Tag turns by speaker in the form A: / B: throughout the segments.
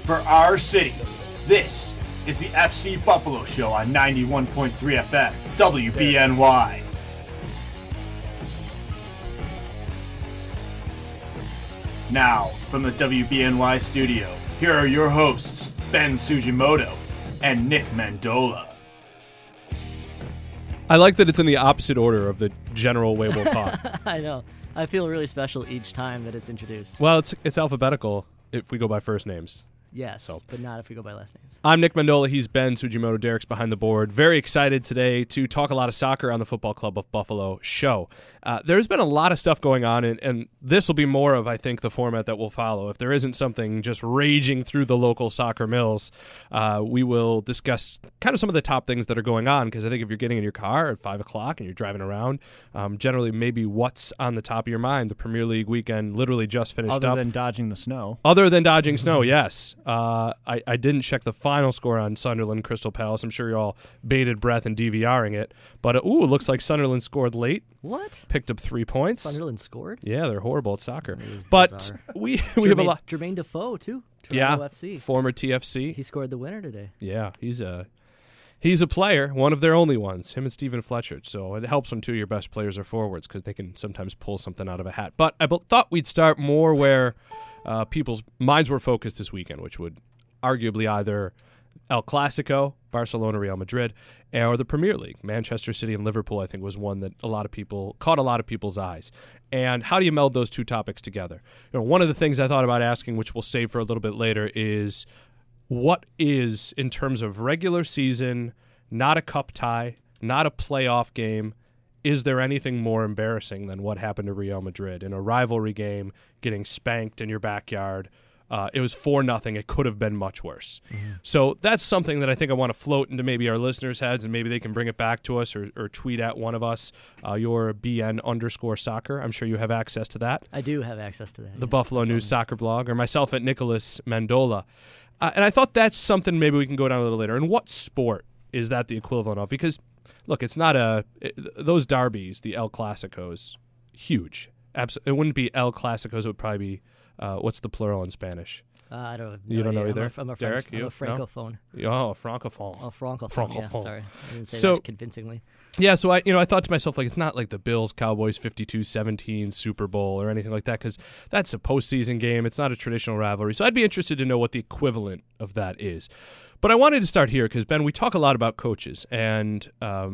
A: for our city. This is the FC Buffalo Show on 91.3 FM, WBNY. Now, from the WBNY studio, here are your hosts, Ben Sujimoto and Nick Mandola.
B: I like that it's in the opposite order of the general way we'll talk.
C: I know. I feel really special each time that it's introduced.
B: Well, it's alphabetical if we go by first names.
C: Yes, but not if we go by last names.
B: I'm Nick Mandola. He's Ben Sujimoto. Derek's behind the board. Very excited today to talk a lot of soccer on the Football Club of Buffalo show. There's been a lot of stuff going on, and this will be more of, I think, the format that we'll follow. If there isn't something just raging through the local soccer mills, we will discuss kind of some of the top things that are going on, because I think if you're getting in your car at 5 o'clock and you're driving around, generally maybe what's on the top of your mind. The Premier League weekend literally just finished up.
D: Other than dodging the snow.
B: Other than dodging snow, yes. I didn't check the final score on Sunderland Crystal Palace. I'm sure you're all bated breath and DVRing it. But, it looks like Sunderland scored late.
C: What?
B: Picked up 3 points.
C: Sunderland scored?
B: Yeah, they're horrible at soccer. But we have a lot.
C: Jermaine Defoe, too. Toronto FC.
B: Former TFC.
C: He scored the winner today.
B: Yeah, he's a player, one of their only ones, him and Stephen Fletcher. So it helps when two of your best players are forwards, because they can sometimes pull something out of a hat. But I thought we'd start more where people's minds were focused this weekend, which would arguably either El Clasico, Barcelona, Real Madrid, or the Premier League. Manchester City and Liverpool, I think, was one that caught a lot of people's eyes. And how do you meld those two topics together? One of the things I thought about asking, which we'll save for a little bit later, is what is, in terms of regular season, not a cup tie, not a playoff game, is there anything more embarrassing than what happened to Real Madrid in a rivalry game, getting spanked in your backyard? It was 4-0. It could have been much worse. Mm-hmm. So that's something that I think I want to float into maybe our listeners' heads, and maybe they can bring it back to us or tweet at one of us, your BN_soccer. I'm sure you have access to that.
C: I do have access to that.
B: The Buffalo News Soccer blog, or myself at Nicholas Mandola. And I thought that's something maybe we can go down a little later. And what sport is that the equivalent of? Because, look, it's not those derbies, the El Clasicos, huge. It wouldn't be El Clasicos. It would probably be, what's the plural in Spanish?
C: I don't know.
B: You don't know either?
C: I'm a
B: Derek,
C: I'm a francophone.
B: No? Oh, francophone.
C: Oh, francophone.
B: Francophone.
C: Yeah, sorry. I didn't say that convincingly.
B: Yeah, so I thought to myself, like, it's not like the Bills-Cowboys 52-17 Super Bowl or anything like that, because that's a postseason game. It's not a traditional rivalry. So I'd be interested to know what the equivalent of that is. But I wanted to start here because, Ben, we talk a lot about coaches, and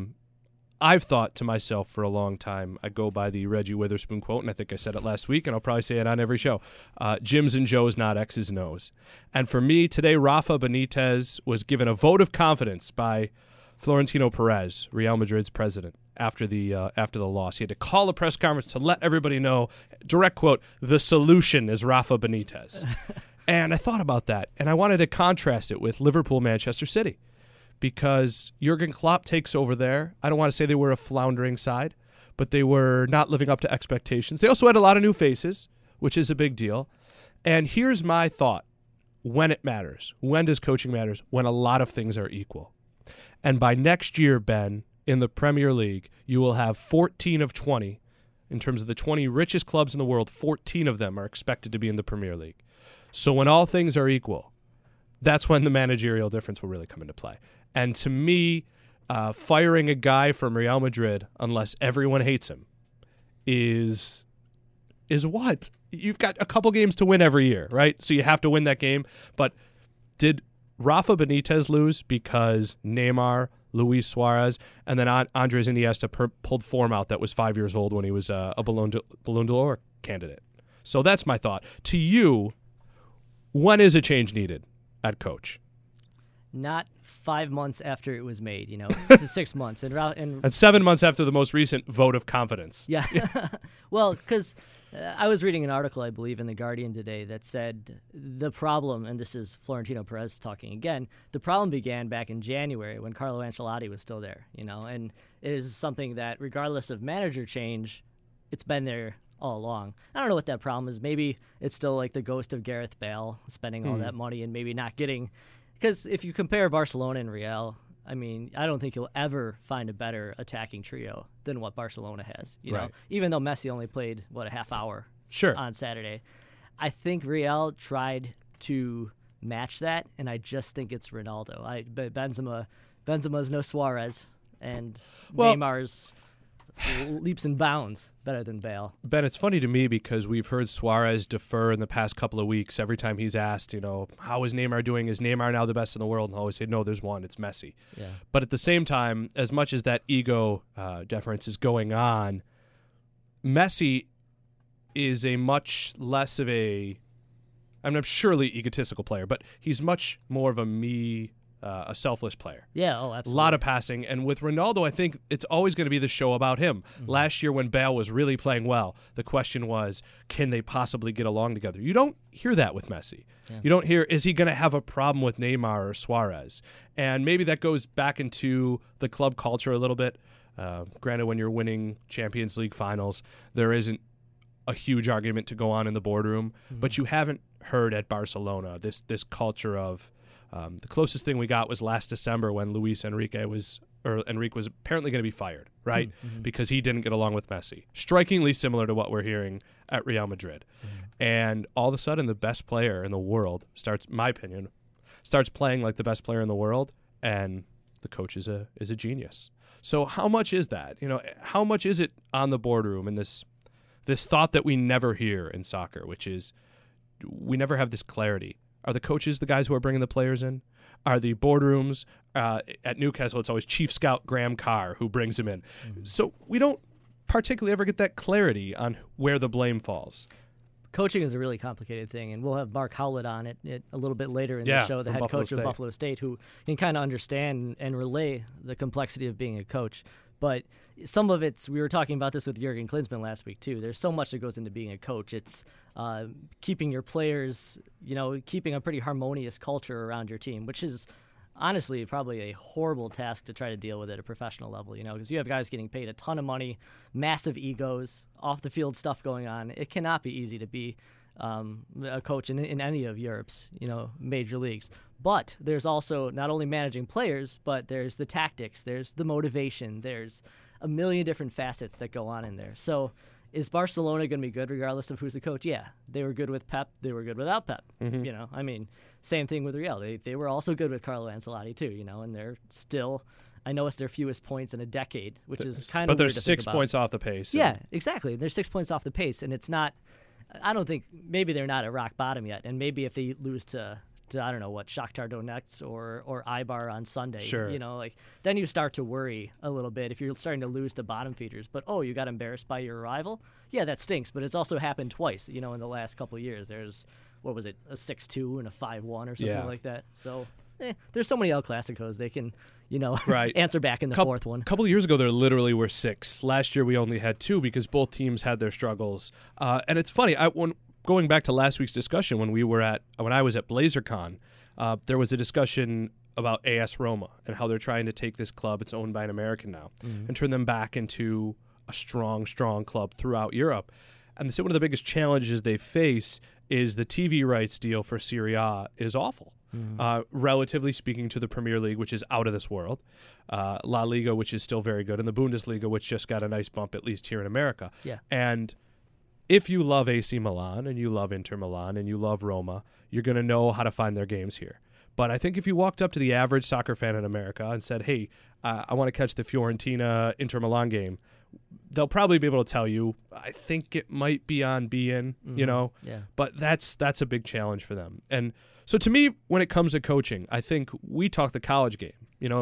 B: I've thought to myself for a long time, I go by the Reggie Witherspoon quote, and I think I said it last week, and I'll probably say it on every show. Jim's and Joe's, not X's and O's. And for me, today, Rafa Benitez was given a vote of confidence by Florentino Perez, Real Madrid's president, after the loss. He had to call a press conference to let everybody know, direct quote, the solution is Rafa Benitez. And I thought about that, and I wanted to contrast it with Liverpool-Manchester City, because Jurgen Klopp takes over there. I don't want to say they were a floundering side, but they were not living up to expectations. They also had a lot of new faces, which is a big deal. And here's my thought. When it matters. When does coaching matters? When a lot of things are equal. And by next year, Ben, in the Premier League, you will have 14 of 20. In terms of the 20 richest clubs in the world, 14 of them are expected to be in the Premier League. So when all things are equal, that's when the managerial difference will really come into play. And to me, firing a guy from Real Madrid, unless everyone hates him, is what? You've got a couple games to win every year, right? So you have to win that game. But did Rafa Benitez lose because Neymar, Luis Suarez, and then Andres Iniesta pulled form out that was 5 years old when he was a Ballon d'Or candidate? So that's my thought. To you, when is a change needed at coach?
C: Not 5 months after it was made, 6 months. And
B: 7 months after the most recent vote of confidence.
C: Yeah. Well, because I was reading an article, I believe, in The Guardian today that said the problem, and this is Florentino Perez talking again, the problem began back in January when Carlo Ancelotti was still there, and it is something that regardless of manager change, it's been there all along. I don't know what that problem is. Maybe it's still like the ghost of Gareth Bale spending all that money and maybe not getting... Because if you compare Barcelona and Real, I mean, I don't think you'll ever find a better attacking trio than what Barcelona has. You know, even though Messi only played a half hour on Saturday. I think Real tried to match that, and I just think it's Ronaldo. But Benzema's no Suarez, and Neymar's leaps and bounds better than Bale.
B: Ben, it's funny to me because we've heard Suarez defer in the past couple of weeks. Every time he's asked, how is Neymar doing? Is Neymar now the best in the world? And he'll always say, no, there's one. It's Messi.
C: Yeah.
B: But at the same time, as much as that ego deference is going on, Messi is a much less of a surely egotistical player, but he's much more of a selfless player.
C: Yeah, absolutely.
B: A lot of passing. And with Ronaldo, I think it's always going to be the show about him. Mm-hmm. Last year when Bale was really playing well, the question was, can they possibly get along together? You don't hear that with Messi. Yeah. You don't hear, is he going to have a problem with Neymar or Suarez? And maybe that goes back into the club culture a little bit. Granted, when you're winning Champions League finals, there isn't a huge argument to go on in the boardroom, but you haven't heard at Barcelona this culture of the closest thing we got was last December when Enrique was apparently going to be fired, right? Mm-hmm. Because he didn't get along with Messi. Strikingly similar to what we're hearing at Real Madrid. Mm-hmm. And all of a sudden, the best player in the world starts playing like the best player in the world, and the coach is a genius. So how much is that? How much is it on the boardroom in this thought that we never hear in soccer, which is we never have this clarity. Are the coaches the guys who are bringing the players in? Are the boardrooms at Newcastle? It's always Chief Scout Graham Carr who brings him in. Mm-hmm. So we don't particularly ever get that clarity on where the blame falls.
C: Coaching is a really complicated thing, and we'll have Mark Howlett on it a little bit later in the show, the head coach of Buffalo State, who can kind of understand and relay the complexity of being a coach. But some of it's, we were talking about this with Jurgen Klinsmann last week too. There's so much that goes into being a coach. It's keeping your players, keeping a pretty harmonious culture around your team, which is honestly probably a horrible task to try to deal with at a professional level, because you have guys getting paid a ton of money, massive egos, off the field stuff going on. It cannot be easy to be a coach in any of Europe's, major leagues. But there's also not only managing players, but there's the tactics, there's the motivation, there's a million different facets that go on in there. So is Barcelona going to be good regardless of who's the coach? Yeah, they were good with Pep. They were good without Pep. Mm-hmm. Same thing with Real. They were also good with Carlo Ancelotti too, and they're still, I know it's their fewest points in a decade, which is kind of weird to think about. But they're 6
B: points off the pace.
C: Yeah, exactly. They're 6 points off the pace, and it's not, I don't think, maybe they're not at rock bottom yet, and maybe if they lose to I don't know what, Shakhtar Donetsk or Eibar on Sunday,
B: sure.
C: Then you start to worry a little bit if you're starting to lose to bottom feeders. But you got embarrassed by your rival? Yeah, that stinks, but it's also happened twice, in the last couple of years. There's, what was it, a 6-2 and a 5-1 or something like that. So there's so many El Clasicos they can,
B: right.
C: answer back in the fourth one.
B: A couple of years ago, there literally were 6. Last year, we only had 2 because both teams had their struggles. And it's funny, going back to last week's discussion when I was at BlazerCon, there was a discussion about AS Roma and how they're trying to take this club, it's owned by an American now, and turn them back into a strong, strong club throughout Europe. And they said one of the biggest challenges they face is the TV rights deal for Serie A is awful. Mm-hmm. Relatively speaking to the Premier League, which is out of this world, La Liga, which is still very good, and the Bundesliga, which just got a nice bump, at least here in America.
C: Yeah.
B: And if you love AC Milan and you love Inter Milan and you love Roma, you're going to know how to find their games here. But I think if you walked up to the average soccer fan in America and said, hey, I want to catch the Fiorentina-Inter Milan game, they'll probably be able to tell you, I think it might be on beIN,
C: Yeah.
B: But that's a big challenge for them. And so to me, when it comes to coaching, I think we talk the college game,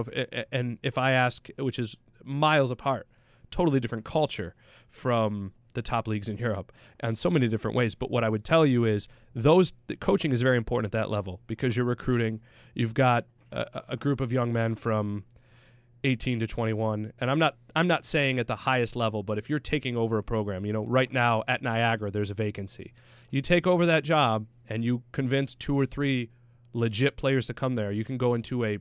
B: if I ask, which is miles apart, totally different culture from the top leagues in Europe in so many different ways. But what I would tell you is coaching is very important at that level because you're recruiting. You've got a group of young men from 18 to 21, and I'm not saying at the highest level, but if you're taking over a program, right now at Niagara there's a vacancy. You take over that job and you convince 2 or 3 legit players to come there. You can go into a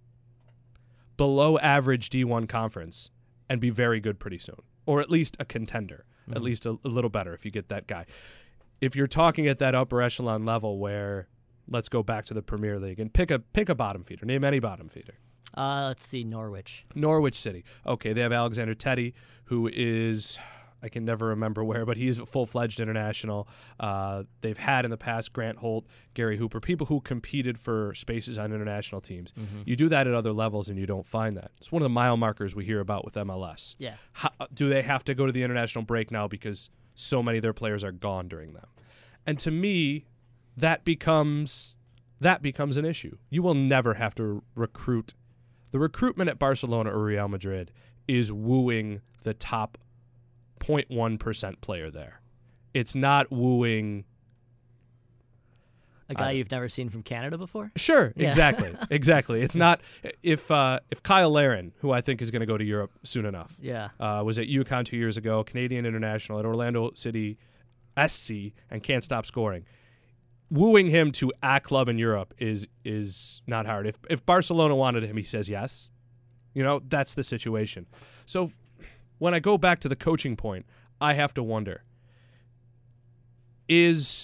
B: below average D1 conference and be very good pretty soon, or at least a contender. Mm-hmm. At least a little better if you get that guy. If you're talking at that upper echelon level where, let's go back to the Premier League and pick a bottom feeder. Name any bottom feeder.
C: Let's see, Norwich.
B: Norwich City. Okay, they have Alexander Teddy, who is, I can never remember where, but he's a full-fledged international. They've had in the past Grant Holt, Gary Hooper, people who competed for spaces on international teams.
C: Mm-hmm.
B: You do that at other levels, and you don't find that. It's one of the mile markers we hear about with MLS.
C: Yeah.
B: Do they have to go to the international break now because so many of their players are gone during them? And to me, that becomes an issue. You will never have to recruit. The recruitment at Barcelona or Real Madrid is wooing the top 0.1% player there. It's not wooing
C: a guy you've never seen from Canada before?
B: Sure,
C: Yeah.
B: exactly. It's not if Kyle Larin, who I think is going to go to Europe soon enough, was at UConn 2 years ago, Canadian international at Orlando City SC, and can't stop scoring. Wooing him to a club in Europe is not hard. If Barcelona wanted him, he says yes. That's the situation. So when I go back to the coaching point, I have to wonder, is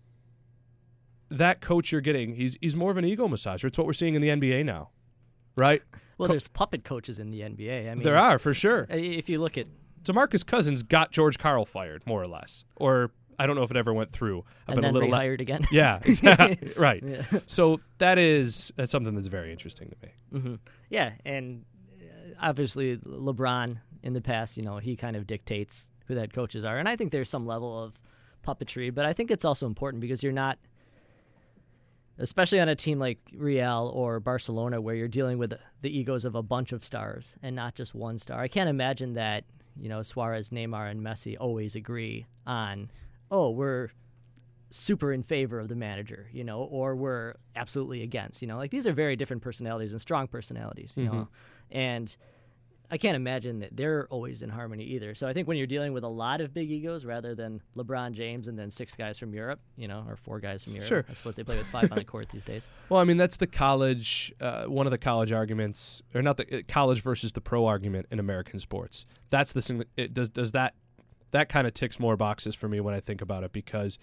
B: that coach you're getting, he's more of an ego massager. It's what we're seeing in the NBA now, right?
C: Well, there's puppet coaches in the NBA. I mean,
B: there are, for sure.
C: If you look at...
B: DeMarcus Cousins got George Karl fired, more or less. Or I don't know if it ever went through.
C: And then rehired again.
B: Yeah, exactly. Right.
C: Yeah.
B: So that's something that's very interesting to me.
C: Mm-hmm. Yeah, and obviously LeBron in the past, he kind of dictates who the head coaches are. And I think there's some level of puppetry, but I think it's also important because you're not, especially on a team like Real or Barcelona, where you're dealing with the egos of a bunch of stars and not just one star. I can't imagine that, Suarez, Neymar, and Messi always agree on, we're super in favor of the manager, or we're absolutely against, these are very different personalities and strong personalities, know, and I can't imagine that they're always in harmony either. So I think when you're dealing with a lot of big egos rather than LeBron James and then 6 guys from Europe, or 4 guys from Europe.
B: Sure.
C: I suppose they play with 5 on the court these days.
B: Well, I mean, that's the college, one of the college arguments, or not the college versus the pro argument in American sports. That's the thing. Does that kind of ticks more boxes for me when I think about it, because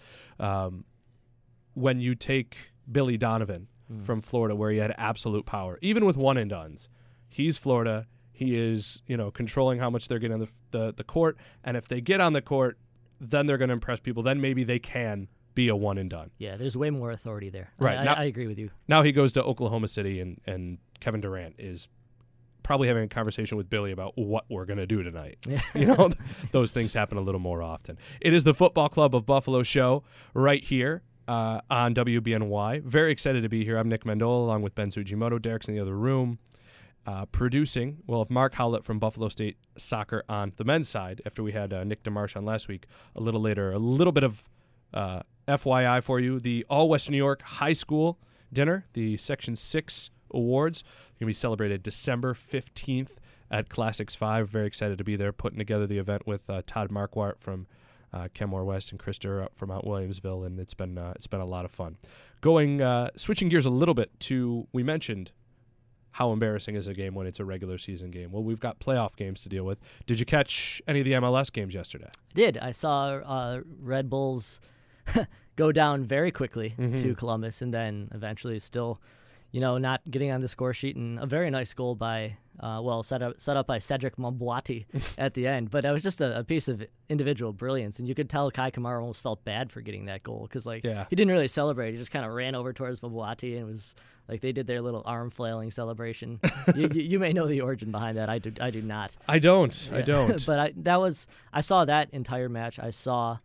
B: when you take Billy Donovan from Florida, where he had absolute power, even with one and dones, he's Florida. He is, controlling how much they're getting on the court, and if they get on the court, then they're going to impress people. Then maybe they can be a one and done.
C: Yeah, there's way more authority there.
B: Right.
C: I agree with you.
B: Now he goes to Oklahoma City, and Kevin Durant is probably having a conversation with Billy about what we're going to do tonight.
C: Yeah.
B: Those things happen a little more often. It is the Football Club of Buffalo show right here on WBNY. Very excited to be here. I'm Nick Mendola along with Ben Sujimoto. Derek's in the other room. Producing, we'll have Mark Howlett from Buffalo State Soccer on the men's side after we had Nick DeMarche on last week a little later. A little bit of FYI for you. The All-West New York High School dinner, the Section 6 awards, going to be celebrated December 15th at Classics 5. Very excited to be there, putting together the event with Todd Marquardt from Kenmore West and Chris Durr from Mount Williamsville, and it's been a lot of fun. Switching gears a little bit to, we mentioned how embarrassing is a game when it's a regular season game. Well, we've got playoff games to deal with. Did you catch any of the MLS games yesterday?
C: I did. I saw Red Bulls go down very quickly to Columbus, and then eventually still, not getting on the score sheet, and a very nice goal by, set up by Cedric Mambouati at the end. But it was just a piece of individual brilliance, and you could tell Kai Kamara almost felt bad for getting that goal because, he didn't really celebrate. He just kind of ran over towards Mambouati, and it was like they did their little arm flailing celebration. you may know the origin behind that. I do not.
B: I don't.
C: Yeah.
B: I don't.
C: But I saw that entire match. I saw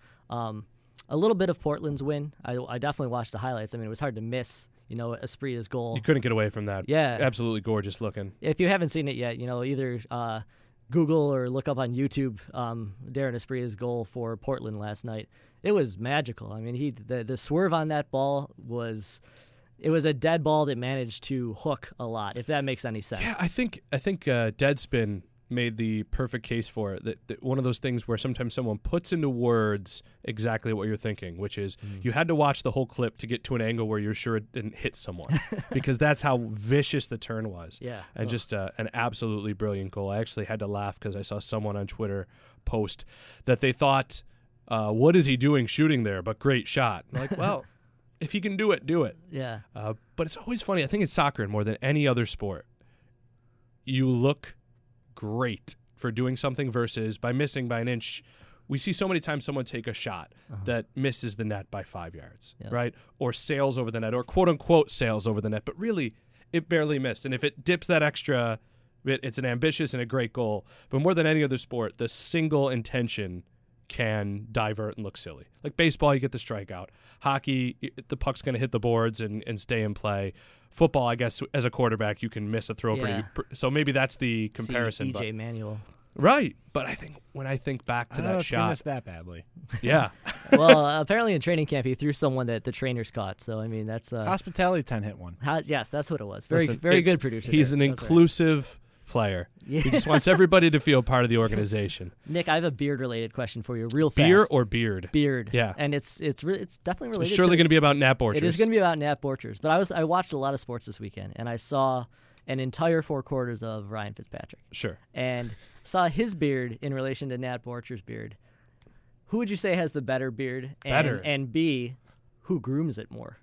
C: a little bit of Portland's win. I definitely watched the highlights. I mean, it was hard to miss. Espria's goal.
B: You couldn't get away from that.
C: Yeah.
B: Absolutely gorgeous looking.
C: If you haven't seen it yet, either Google or look up on YouTube Darren Espria's goal for Portland last night. It was magical. I mean, the swerve on that ball was a dead ball that managed to hook a lot, if that makes any sense.
B: Yeah, I think Deadspin made the perfect case for it. That one of those things where sometimes someone puts into words exactly what you're thinking, which is you had to watch the whole clip to get to an angle where you're sure it didn't hit someone, because that's how vicious the turn was.
C: Yeah.
B: And just an absolutely brilliant goal. I actually had to laugh because I saw someone on Twitter post that they thought, what is he doing shooting there? But great shot. I'm like, well, if he can do it, do it.
C: Yeah.
B: But it's always funny. I think it's soccer more than any other sport. You look great for doing something versus by missing by an inch, we see so many times someone take a shot that misses the net by 5 yards, right? Or sails over the net, or quote unquote sails over the net, but really it barely missed. And if it dips that extra bit, it's an ambitious and a great goal. But more than any other sport, the single intention can divert and look silly. Like baseball, you get the strikeout. Hockey, the puck's going to hit the boards and stay in play. Football, I guess, as a quarterback, you can miss a throw. So maybe that's the comparison.
C: E.J. Manuel.
B: Right. But when I think back to that shot.
D: I missed that badly.
B: Yeah.
C: Well, apparently in training camp, he threw someone that the trainers caught. So, I mean, that's...
D: Hospitality 10 hit one.
C: Yes, that's what it was.
B: Listen,
C: very good producer.
B: He's an inclusive player. Yeah. He just wants everybody to feel part of the organization.
C: Nick, I have a beard-related question for you, real fast.
B: Beer or beard?
C: Beard.
B: Yeah,
C: and it's definitely related.
B: It's surely going to be about Nat Borchers.
C: It is going to be about Nat Borchers. But I watched a lot of sports this weekend, and I saw an entire 4 quarters of Ryan Fitzpatrick.
B: Sure.
C: And saw his beard in relation to Nat Borchers' beard. Who would you say has the better beard? And B, who grooms it more?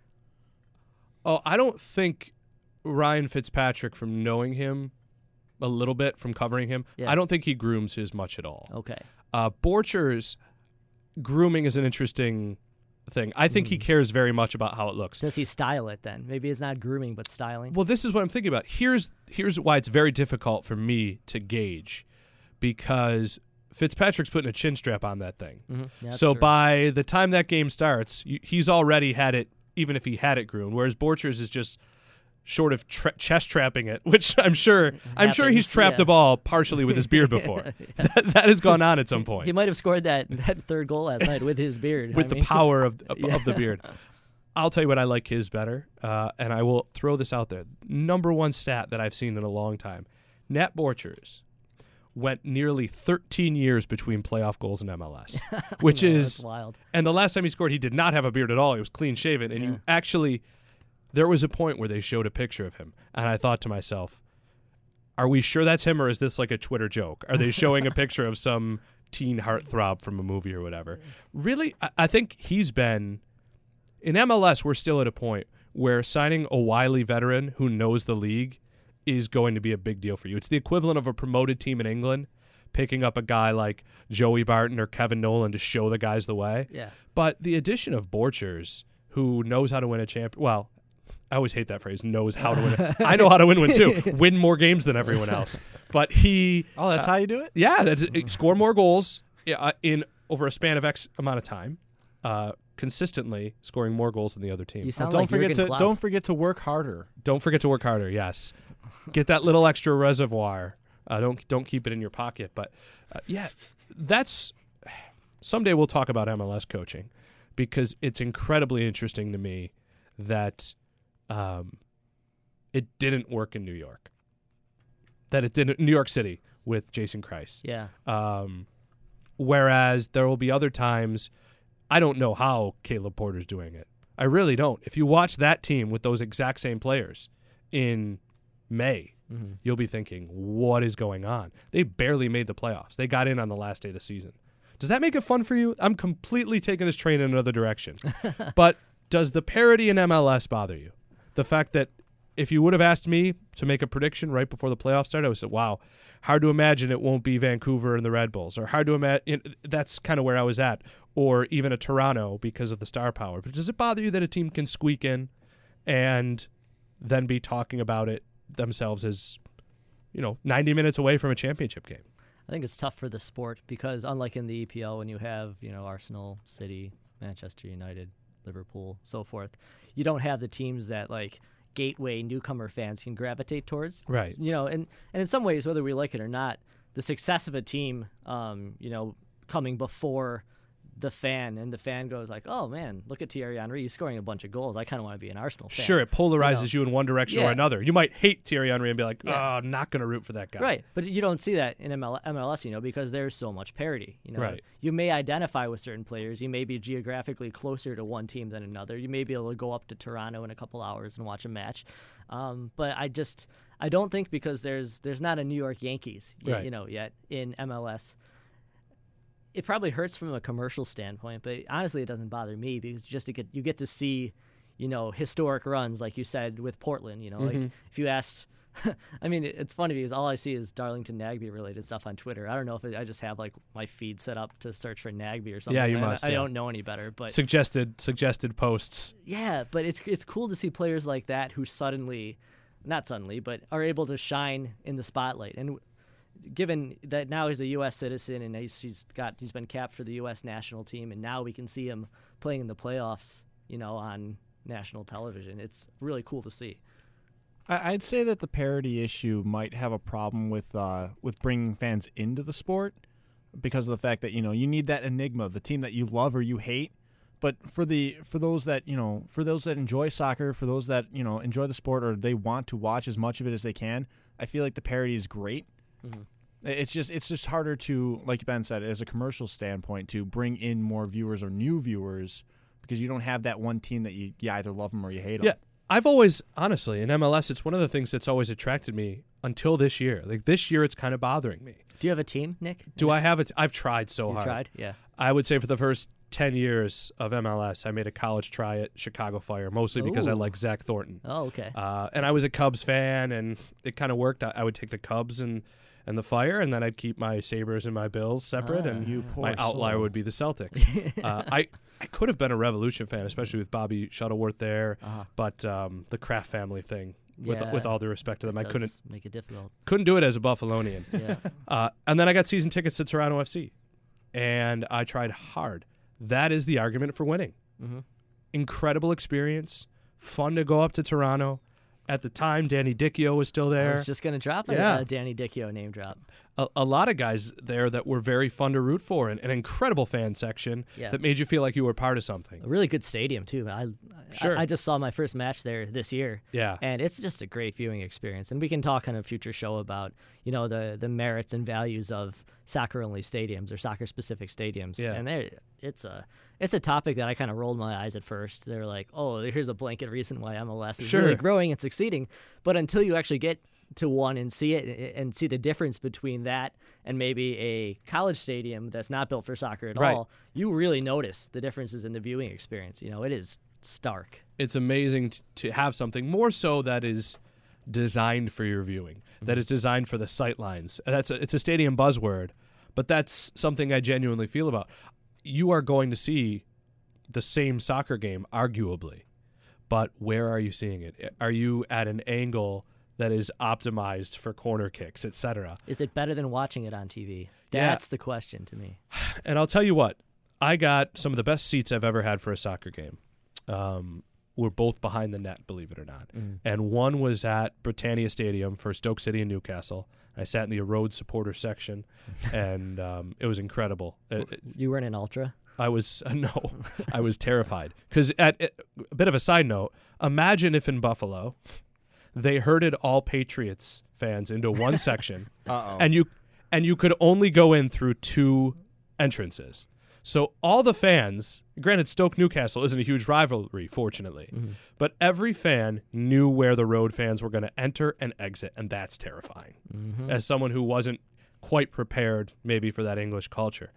B: Oh, I don't think Ryan Fitzpatrick, from knowing him a little bit, from covering him, I don't think he grooms his much at all.
C: Okay.
B: Borchers, grooming is an interesting thing. I think he cares very much about how it looks.
C: Does he style it then? Maybe it's not grooming, but styling?
B: Well, this is what I'm thinking about. Here's why it's very difficult for me to gauge, because Fitzpatrick's putting a chin strap on that thing.
C: Yeah,
B: so
C: true.
B: by the time that game starts, he's already had it, even if he had it groomed, whereas Borchers is just short of chest trapping it, which I'm sure he's trapped a ball partially with his beard before. That has gone on at some point.
C: He might have scored that third goal last night with his beard.
B: With the power of the beard. I'll tell you what, I like his better, and I will throw this out there. Number one stat that I've seen in a long time. Nat Borchers went nearly 13 years between playoff goals in MLS, which is
C: wild.
B: And the last time he scored, he did not have a beard at all. He was clean shaven, and you actually... There was a point where they showed a picture of him, and I thought to myself, are we sure that's him, or is this like a Twitter joke? Are they showing a picture of some teen heartthrob from a movie or whatever? Really, I think he's been... In MLS, we're still at a point where signing a wily veteran who knows the league is going to be a big deal for you. It's the equivalent of a promoted team in England picking up a guy like Joey Barton or Kevin Nolan to show the guys the way.
C: Yeah.
B: But the addition of Borchers, who knows how to win a champion... Well... I always hate that phrase, knows how to win. I know how to win one, too. Win more games than everyone else. But he...
D: Oh, that's how you do it?
B: Yeah. Score more goals in over a span of X amount of time, consistently scoring more goals than the other team.
C: You sound
D: don't
C: like
D: forget
C: Jurgen Klopp.
D: Don't forget to work harder.
B: Don't forget to work harder, yes. Get that little extra reservoir. Don't keep it in your pocket. But, that's... Someday we'll talk about MLS coaching, because it's incredibly interesting to me that... it didn't work in New York. That it didn't New York City with Jason Kreis.
C: Yeah.
B: Whereas there will be other times, I don't know how Caleb Porter's doing it. I really don't. If you watch that team with those exact same players in May, you'll be thinking, what is going on? They barely made the playoffs. They got in on the last day of the season. Does that make it fun for you? I'm completely taking this train in another direction. But does the parity in MLS bother you? The fact that if you would have asked me to make a prediction right before the playoffs started, I would say, wow, hard to imagine it won't be Vancouver and the Red Bulls, or hard to imagine, that's kind of where I was at, or even a Toronto because of the star power. But does it bother you that a team can squeak in and then be talking about it themselves as, 90 minutes away from a championship game?
C: I think it's tough for the sport because unlike in the EPL, when you have, Arsenal, City, Manchester United, Liverpool, so forth, you don't have the teams that like gateway newcomer fans can gravitate towards.
B: Right.
C: And in some ways, whether we like it or not, the success of a team, coming before the fan, and the fan goes like, oh man, look at Thierry Henry, he's scoring a bunch of goals. I kind of want to be an Arsenal fan.
B: Sure, it polarizes you in one direction or another. You might hate Thierry Henry and be like, I'm not going to root for that guy.
C: Right, but you don't see that in MLS, because there's so much parity.
B: Right.
C: You may identify with certain players. You may be geographically closer to one team than another. You may be able to go up to Toronto in a couple hours and watch a match. But I don't think because there's not a New York Yankees,
B: right.
C: Yet in MLS. It probably hurts from a commercial standpoint, but honestly, it doesn't bother me because you get to see, historic runs like you said with Portland. Like if you asked I mean, it's funny because all I see is Darlington Nagbe related stuff on Twitter. I don't know if I just have like my feed set up to search for Nagbe or something.
B: Yeah, you must.
C: I don't know any better, but
B: Suggested posts.
C: yeah, but it's cool to see players like that who not suddenly, but are able to shine in the spotlight. And given that now he's a U.S. citizen and he's been capped for the U.S. national team, and now we can see him playing in the playoffs, on national television. It's really cool to see.
D: I'd say that the parity issue might have a problem with bringing fans into the sport because of the fact that you need that enigma, the team that you love or you hate. But for those that enjoy soccer, for those that enjoy the sport or they want to watch as much of it as they can, I feel like the parity is great. Mm-hmm. It's just harder to, like Ben said, as a commercial standpoint, to bring in more viewers or new viewers because you don't have that one team that you either love them or you hate them.
B: Yeah. I've always, honestly, in MLS, it's one of the things that's always attracted me until this year. Like this year, it's kind of bothering me.
C: Do you have a team, Nick?
B: Do I have it? I've tried so hard.
C: You tried? Yeah.
B: I would say for the first 10 years of MLS, I made a college try at Chicago Fire, mostly because I like Zach Thornton.
C: Oh, okay.
B: And I was a Cubs fan, and it kind of worked. I would take the Cubs and the Fire, and then I'd keep my Sabres and my Bills separate, and my outlier would be the Celtics. I could have been a Revolution fan, especially with Bobby Shuttleworth there, but the Kraft family thing, with all due respect to them, I couldn't
C: make it difficult.
B: Couldn't do it as a Buffalonian.
C: Yeah.
B: And then I got season tickets to Toronto FC, and I tried hard. That is the argument for winning. Mm-hmm. Incredible experience, fun to go up to Toronto. At the time, Danny Dichio was still there.
C: I was just going to drop a Danny Dichio name drop.
B: A lot of guys there that were very fun to root for, and an incredible fan section that made you feel like you were part of something.
C: A really good stadium, too.
B: Sure.
C: I just saw my first match there this year.
B: Yeah.
C: And it's just a great viewing experience. And we can talk on a future show about, the merits and values of soccer-only stadiums or soccer-specific stadiums.
B: Yeah.
C: And it's a topic that I kind of rolled my eyes at first. They're like, oh, here's a blanket reason why MLS is really growing and succeeding. But until you actually get to one and see it and see the difference between that and maybe a college stadium that's not built for soccer at all, you really notice the differences in the viewing experience. It is stark.
B: It's amazing to have something more so that is designed for your viewing, that is designed for the sight lines. It's a stadium buzzword, but that's something I genuinely feel about. You are going to see the same soccer game, arguably, but where are you seeing it? Are you at an angle that is optimized for corner kicks, etc.?
C: Is it better than watching it on TV? That's the question to me.
B: And I'll tell you what, I got some of the best seats I've ever had for a soccer game. We're both behind the net, believe it or not. Mm. And one was at Britannia Stadium for Stoke City and Newcastle. I sat in the road supporter section, and it was incredible.
C: You weren't an ultra?
B: I was no, I was terrified. Because a bit of a side note, imagine if in Buffalo they herded all Patriots fans into one section, and you could only go in through two entrances. So all the fans, granted Stoke Newcastle isn't a huge rivalry, fortunately, but every fan knew where the road fans were going to enter and exit, and that's terrifying. Mm-hmm. As someone who wasn't quite prepared maybe for that English culture.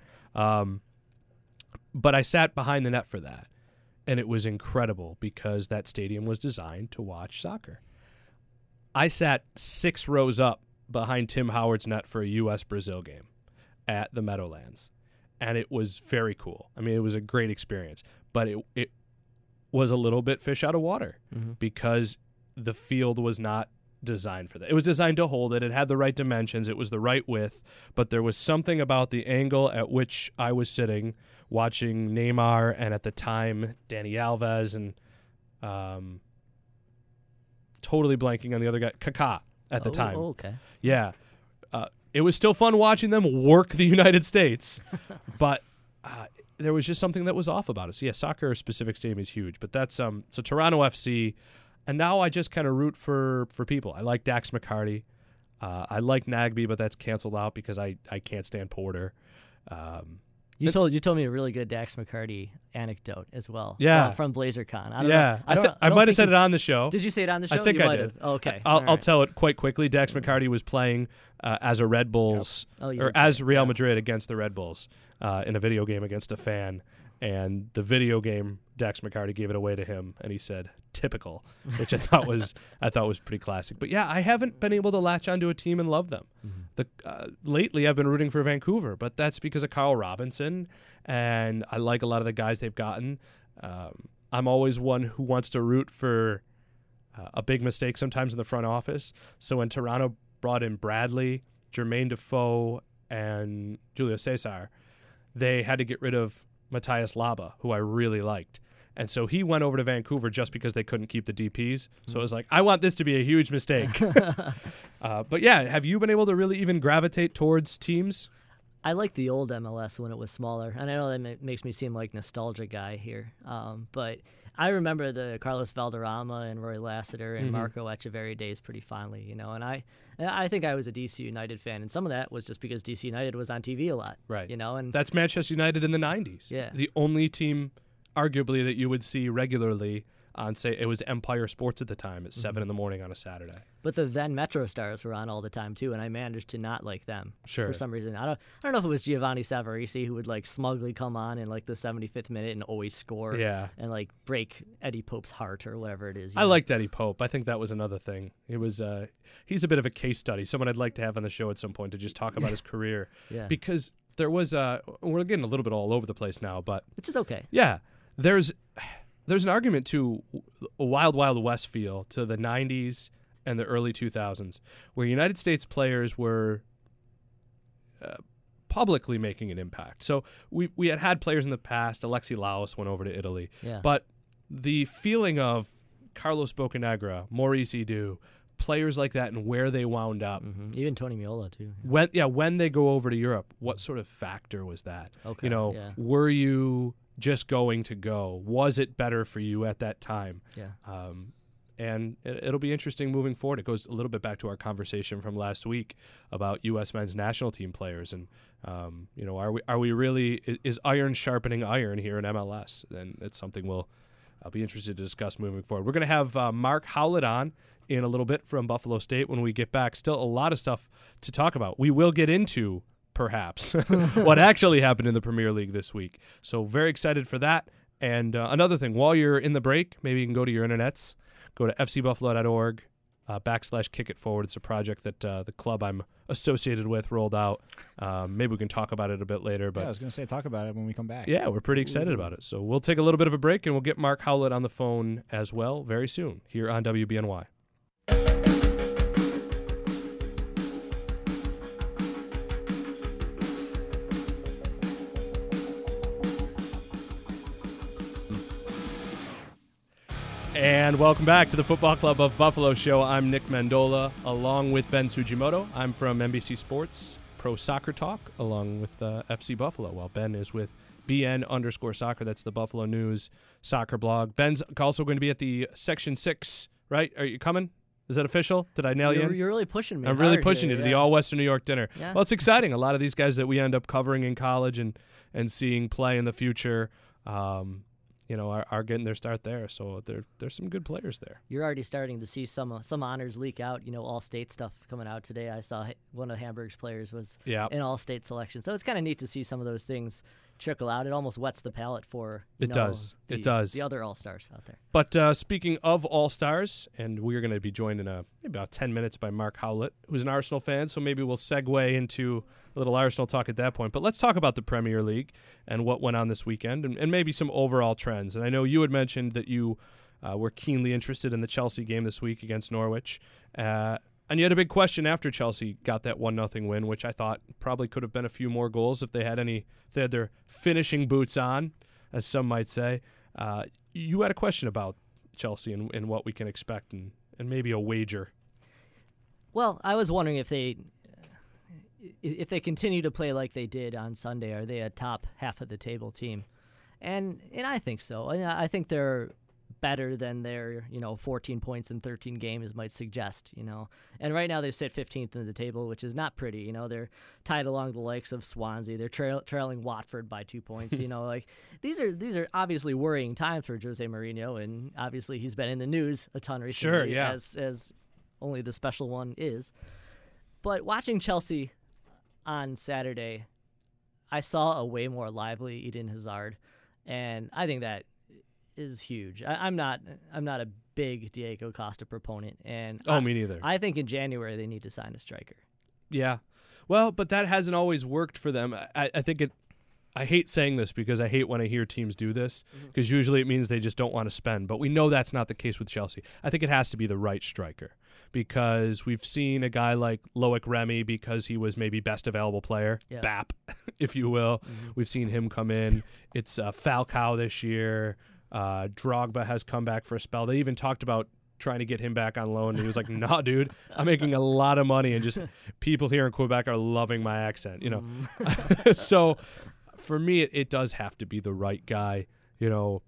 B: But I sat behind the net for that, and it was incredible because that stadium was designed to watch soccer. I sat 6 rows up behind Tim Howard's net for a U.S.-Brazil game at the Meadowlands. And it was very cool. I mean, it was a great experience. But it was a little bit fish out of water because the field was not designed for that. It was designed to hold it. It had the right dimensions. It was the right width. But there was something about the angle at which I was sitting, watching Neymar and at the time Dani Alves and totally blanking on the other guy, Kaká at the time.
C: Oh, okay.
B: Yeah. It was still fun watching them work the United States, but there was just something that was off about it. So, yeah, soccer-specific stadium is huge, but that's so Toronto FC, and now I just kind of root for people. I like Dax McCarty. I like Nagbe, but that's canceled out because I can't stand Porter.
C: You told me a really good Dax McCarty anecdote as well.
B: Yeah,
C: from BlazerCon.
B: I might have said it on the show.
C: Did you say it on the show?
B: I think I did.
C: Oh, okay,
B: I'll tell it quite quickly. Dax McCarty was playing as a Red Bulls or as Real Madrid against the Red Bulls in a video game against a fan, and the video game Dax McCarty gave it away to him, and he said, "Typical," which I thought was pretty classic. But yeah, I haven't been able to latch onto a team and love them. Lately, I've been rooting for Vancouver, but that's because of Carl Robinson, and I like a lot of the guys they've gotten. I'm always one who wants to root for a big mistake sometimes in the front office. So when Toronto brought in Bradley, Jermaine Defoe, and Julio Cesar, they had to get rid of Matthias Laba, who I really liked. And so he went over to Vancouver just because they couldn't keep the DPs. So it was like, I want this to be a huge mistake. But yeah, have you been able to really even gravitate towards teams?
C: I like the old MLS when it was smaller, and I know that makes me seem like nostalgia guy here, but I remember the Carlos Valderrama and Roy Lassiter and Marco Echeverri days pretty fondly, you know. And I think I was a DC United fan, and some of that was just because DC United was on TV a lot,
B: right?
C: You know, and
B: that's Manchester United in the '90s.
C: Yeah,
B: the only team, arguably, that you would see regularly on, say, it was Empire Sports at the time at 7 in the morning on a Saturday.
C: But the then Metro Stars were on all the time too, and I managed to not like them.
B: Sure.
C: For some reason, I don't know if it was Giovanni Savarese who would like smugly come on in like the 75th minute and always score.
B: Yeah.
C: And like break Eddie Pope's heart or whatever it is.
B: I liked Eddie Pope. I think that was another thing. It was he's a bit of a case study. Someone I'd like to have on the show at some point to just talk about his career.
C: Yeah.
B: Because there was we're getting a little bit all over the place now, but
C: which is okay.
B: Yeah. There's an argument to a Wild Wild West feel to the 90s and the early 2000s where United States players were publicly making an impact. So we had players in the past. Alexi Laos went over to Italy.
C: Yeah.
B: But the feeling of Carlos Bocanegra, Maurice Edu, players like that and where they wound up.
C: Even Tony Meola too.
B: When they go over to Europe, what sort of factor was that?
C: Okay.
B: You know,
C: yeah.
B: Were you just going to go? Was it better for you at that time?
C: Yeah.
B: And it'll be interesting moving forward. It goes a little bit back to our conversation from last week about U.S. men's national team players, and you know, are we really is iron sharpening iron here in MLS? And it's something I'll be interested to discuss moving forward. We're going to have Mark Howlett on in a little bit from Buffalo State when we get back. Still a lot of stuff to talk about. We will get into perhaps what actually happened in the Premier League this week. So very excited for that. And another thing, while you're in the break, maybe you can go to your internets, go to fcbuffalo.org /kick it forward. It's a project that the club I'm associated with rolled out. Maybe we can talk about it a bit later. But
D: yeah, I was going to say talk about it when we come back.
B: Yeah, we're pretty excited about it. So we'll take a little bit of a break, and we'll get Mark Howlett on the phone as well very soon here on WBNY. And welcome back to the Football Club of Buffalo show. I'm Nick Mendola, along with Ben Sujimoto. I'm from NBC Sports Pro Soccer Talk, along with FC Buffalo, while Ben is with BN_soccer. That's the Buffalo News soccer blog. Ben's also going to be at the Section 6, right? Are you coming? Is that official? Did I nail you in?
C: You're really pushing me.
B: I'm really pushing you to the All-Western New York dinner.
C: Yeah.
B: Well, it's exciting. A lot of these guys that we end up covering in college and seeing play in the future, you know, are getting their start there. So there's some good players there.
C: You're already starting to see some honors leak out. You know, All-State stuff coming out today. I saw one of Hamburg's players was in All-State selection. So it's kind of neat to see some of those things trickle out. It almost wets the palate for
B: It does.
C: the other All-Stars out there.
B: But speaking of All-Stars, and we're going to be joined in maybe about 10 minutes by Mark Howlett, who's an Arsenal fan, so maybe we'll segue into a little Arsenal talk at that point. But let's talk about the Premier League and what went on this weekend and maybe some overall trends. And I know you had mentioned that you were keenly interested in the Chelsea game this week against Norwich. And you had a big question after Chelsea got that 1-0 win, which I thought probably could have been a few more goals if they had their finishing boots on, as some might say. You had a question about Chelsea and what we can expect and maybe a wager.
C: Well, I was wondering if they continue to play like they did on Sunday, are they a top half of the table team? And I think so. I think they're better than their 14 points in 13 games might suggest. And right now they sit 15th in the table, which is not pretty. They're tied along the likes of Swansea. They're trailing Watford by 2 points. Like these are obviously worrying times for Jose Mourinho, and obviously he's been in the news a ton recently.
B: Sure, yeah.
C: As only the special one is. But watching Chelsea on Saturday, I saw a way more lively Eden Hazard, and I think that is huge. I'm not a big Diego Costa proponent, and
B: Me neither.
C: I think in January they need to sign a striker.
B: Yeah. Well, but that hasn't always worked for them. I think it. I hate saying this because I hate when I hear teams do this, because usually it means they just don't want to spend. But we know that's not the case with Chelsea. I think it has to be the right striker, because we've seen a guy like Loic Remy, because he was maybe best available player, BAP, if you will. We've seen him come in. It's Falcao this year. Drogba has come back for a spell. They even talked about trying to get him back on loan, and he was like, nah, dude, I'm making a lot of money, and just people here in Quebec are loving my accent, you know. So for me, it does have to be the right guy. You know,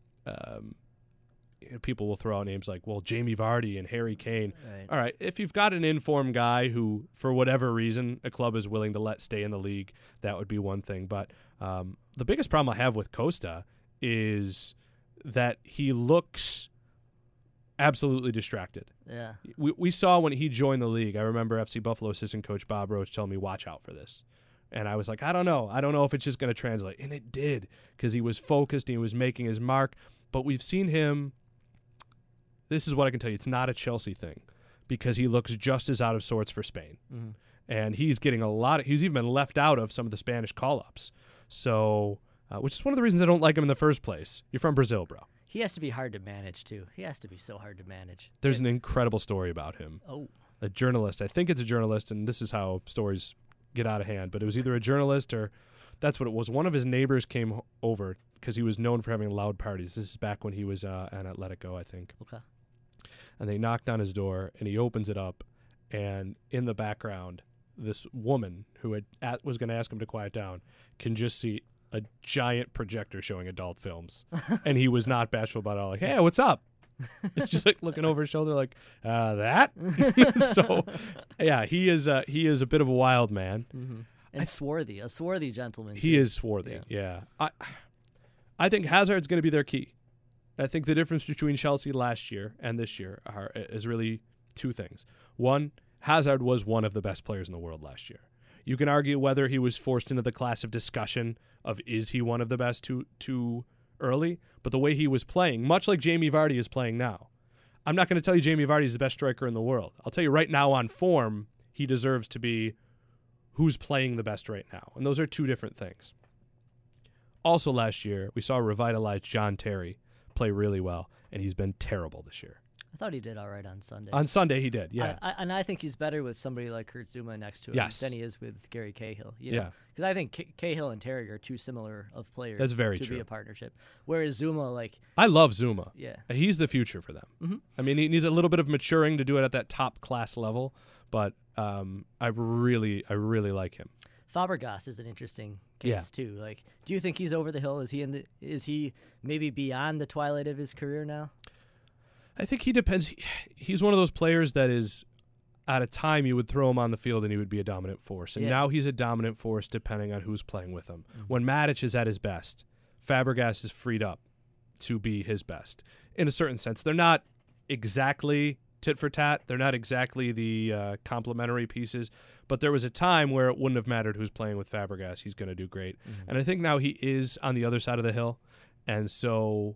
B: people will throw out names like, well, Jamie Vardy and Harry Kane.
C: Right.
B: All right, if you've got an informed guy who, for whatever reason, a club is willing to let stay in the league, that would be one thing. But the biggest problem I have with Costa is that he looks absolutely distracted.
C: Yeah.
B: We saw when he joined the league, I remember FC Buffalo assistant coach Bob Roach telling me, watch out for this. And I was like, I don't know if it's just going to translate. And it did, because he was focused and he was making his mark. But we've seen him, this is what I can tell you, it's not a Chelsea thing, because he looks just as out of sorts for Spain. And he's getting he's even been left out of some of the Spanish call-ups. So, which is one of the reasons I don't like him in the first place. You're from Brazil, bro.
C: He has to be hard to manage, too. He has to be so hard to manage.
B: There's an incredible story about him.
C: Oh.
B: A journalist, I think it's a journalist, and this is how stories get out of hand, but it was either a journalist or that's what it was. One of his neighbors came over because he was known for having loud parties. This is back when he was an Atletico, I think.
C: Okay.
B: And they knocked on his door, and he opens it up, and in the background, this woman who was going to ask him to quiet down can just see a giant projector showing adult films. And he was not bashful about it all. Like, hey, what's up? Just like looking over his shoulder like, that? So, yeah, he is a bit of a wild man.
C: And a swarthy gentleman.
B: He is swarthy, yeah. I think Hazard's going to be their key. I think the difference between Chelsea last year and this year is really two things. One, Hazard was one of the best players in the world last year. You can argue whether he was forced into the class of discussion of is he one of the best too early, but the way he was playing, much like Jamie Vardy is playing now. I'm not going to tell you Jamie Vardy is the best striker in the world. I'll tell you right now on form, he deserves to be who's playing the best right now. And those are two different things. Also last year, we saw revitalized John Terry play really well, and he's been terrible this year.
C: I thought he did all right on Sunday.
B: On Sunday, he did, yeah.
C: And I think he's better with somebody like Kurt Zuma next to him than he is with Gary Cahill.
B: Yeah.
C: Because I think Cahill and Terry are too similar of players
B: That's very
C: to
B: true.
C: be a partnership. Whereas Zuma,
B: I love Zuma.
C: Yeah.
B: He's the future for them. I mean, he needs a little bit of maturing to do it at that top class level, but I really like him.
C: Fabregas is an interesting case too. Like, do you think he's over the hill? Is he maybe beyond the twilight of his career now?
B: I think he depends. He's one of those players that is, at a time, you would throw him on the field and he would be a dominant force. And now he's a dominant force depending on who's playing with him. When Matic is at his best, Fabregas is freed up to be his best. In a certain sense, they're not exactly tit for tat. They're not exactly the complementary pieces. But there was a time where it wouldn't have mattered who's playing with Fabregas. He's going to do great. And I think now he is on the other side of the hill. And so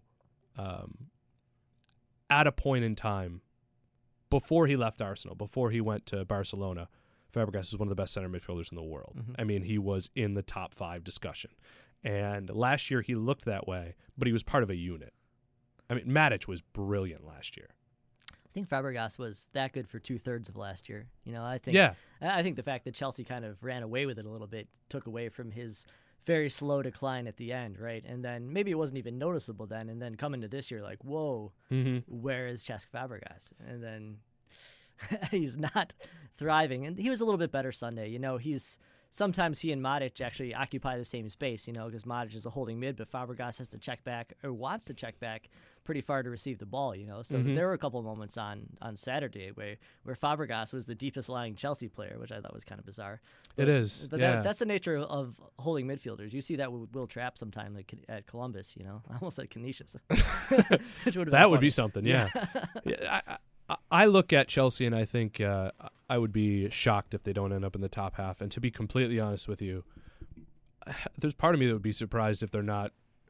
B: at a point in time, before he left Arsenal, before he went to Barcelona, Fabregas is one of the best center midfielders in the world. I mean, he was in the top 5 discussion. And last year he looked that way, but he was part of a unit. I mean, Matic was brilliant last year.
C: I think Fabregas was that good for 2/3 of last year. I think the fact that Chelsea kind of ran away with it a little bit took away from his very slow decline at the end, right? And then maybe it wasn't even noticeable then. And then coming to this year, like, whoa, where is Cesc Fabregas? And then he's not thriving. And he was a little bit better Sunday. Sometimes he and Matic actually occupy the same space, because Matic is a holding mid, but Fabregas has to check back or wants to check back pretty far to receive the ball, So there were a couple of moments on Saturday where Fabregas was the deepest lying Chelsea player, which I thought was kind of bizarre.
B: It is.
C: But that's the nature of holding midfielders. You see that with Will Trapp sometime at Columbus, I almost said Canisius.
B: That would be something, yeah. I look at Chelsea and I think I would be shocked if they don't end up in the top half. And to be completely honest with you, there's part of me that would be surprised if they're not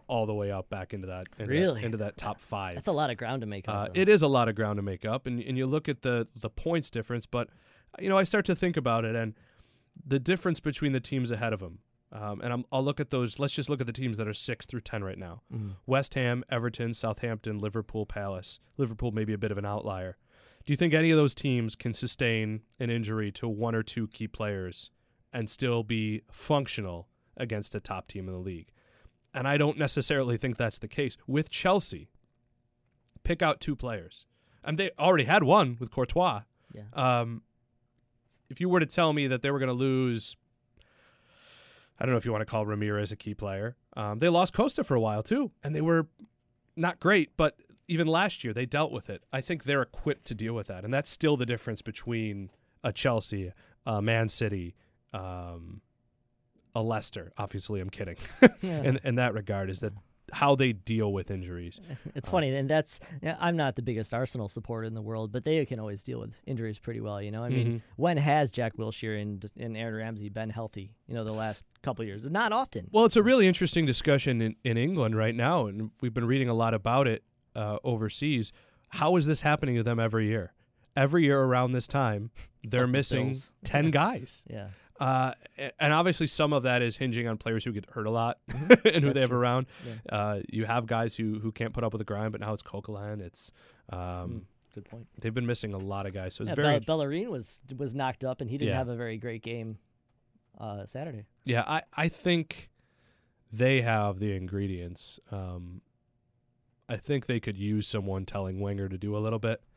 B: all the way up back into that into that top 5.
C: That's a lot of ground to make up.
B: It is a lot of ground to make up, and you look at the points difference, but I start to think about it and the difference between the teams ahead of them. And I'll look at those. Let's just look at the teams that are 6 through 10 right now.
C: Mm-hmm.
B: West Ham, Everton, Southampton, Liverpool, Palace. Liverpool may be a bit of an outlier. Do you think any of those teams can sustain an injury to one or two key players and still be functional against a top team in the league? And I don't necessarily think that's the case. With Chelsea, pick out 2 players. And they already had one with Courtois.
C: Yeah.
B: If you were to tell me that they were going to lose, I don't know if you want to call Ramirez a key player. They lost Costa for a while too, and they were not great, but even last year they dealt with it. I think they're equipped to deal with that, and that's still the difference between a Chelsea, a Man City, a Leicester. Obviously, I'm kidding.
C: Yeah.
B: in that regard, is that how they deal with injuries.
C: It's funny, and I'm not the biggest Arsenal supporter in the world, but they can always deal with injuries pretty well. I mean, when has Jack Wilshere and Aaron Ramsey been healthy? The last couple of years, not often.
B: Well, it's a really interesting discussion in England right now, and we've been reading a lot about it overseas. How is this happening to them every year? Every year around this time, they're
C: like the
B: missing
C: Bills.
B: 10 guys.
C: Yeah.
B: And obviously some of that is hinging on players who get hurt a lot and who they have
C: true.
B: around.
C: Yeah.
B: You have guys who can't put up with the grind, but now it's Coquelin. It's
C: Good point.
B: they've been missing a lot of guys. So it's
C: Yeah,
B: very
C: Bellerin was knocked up, and he didn't
B: Yeah.
C: have a very great game Saturday.
B: Yeah, I think they have the ingredients. I think they could use someone telling Wenger to do a little bit.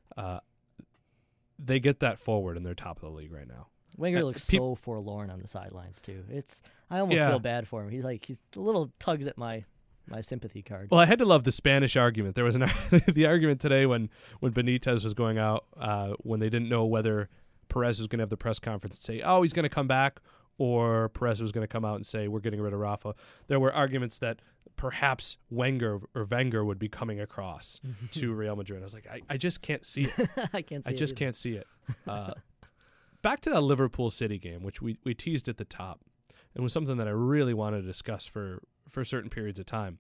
B: They get that forward, and they're top of the league right now.
C: Wenger looks so forlorn on the sidelines too. I almost
B: Yeah.
C: feel bad for him. He's a little tugs at my sympathy card.
B: Well, I had to love the Spanish argument. There was the argument today when Benitez was going out, when they didn't know whether Perez was going to have the press conference and say, "Oh, he's going to come back," or Perez was going to come out and say, "We're getting rid of Rafa." There were arguments that perhaps Wenger would be coming across to Real Madrid. I was like, I just can't see it.
C: I can't.
B: I just can't see it. Back to that Liverpool City game, which we teased at the top, and was something that I really wanted to discuss for certain periods of time.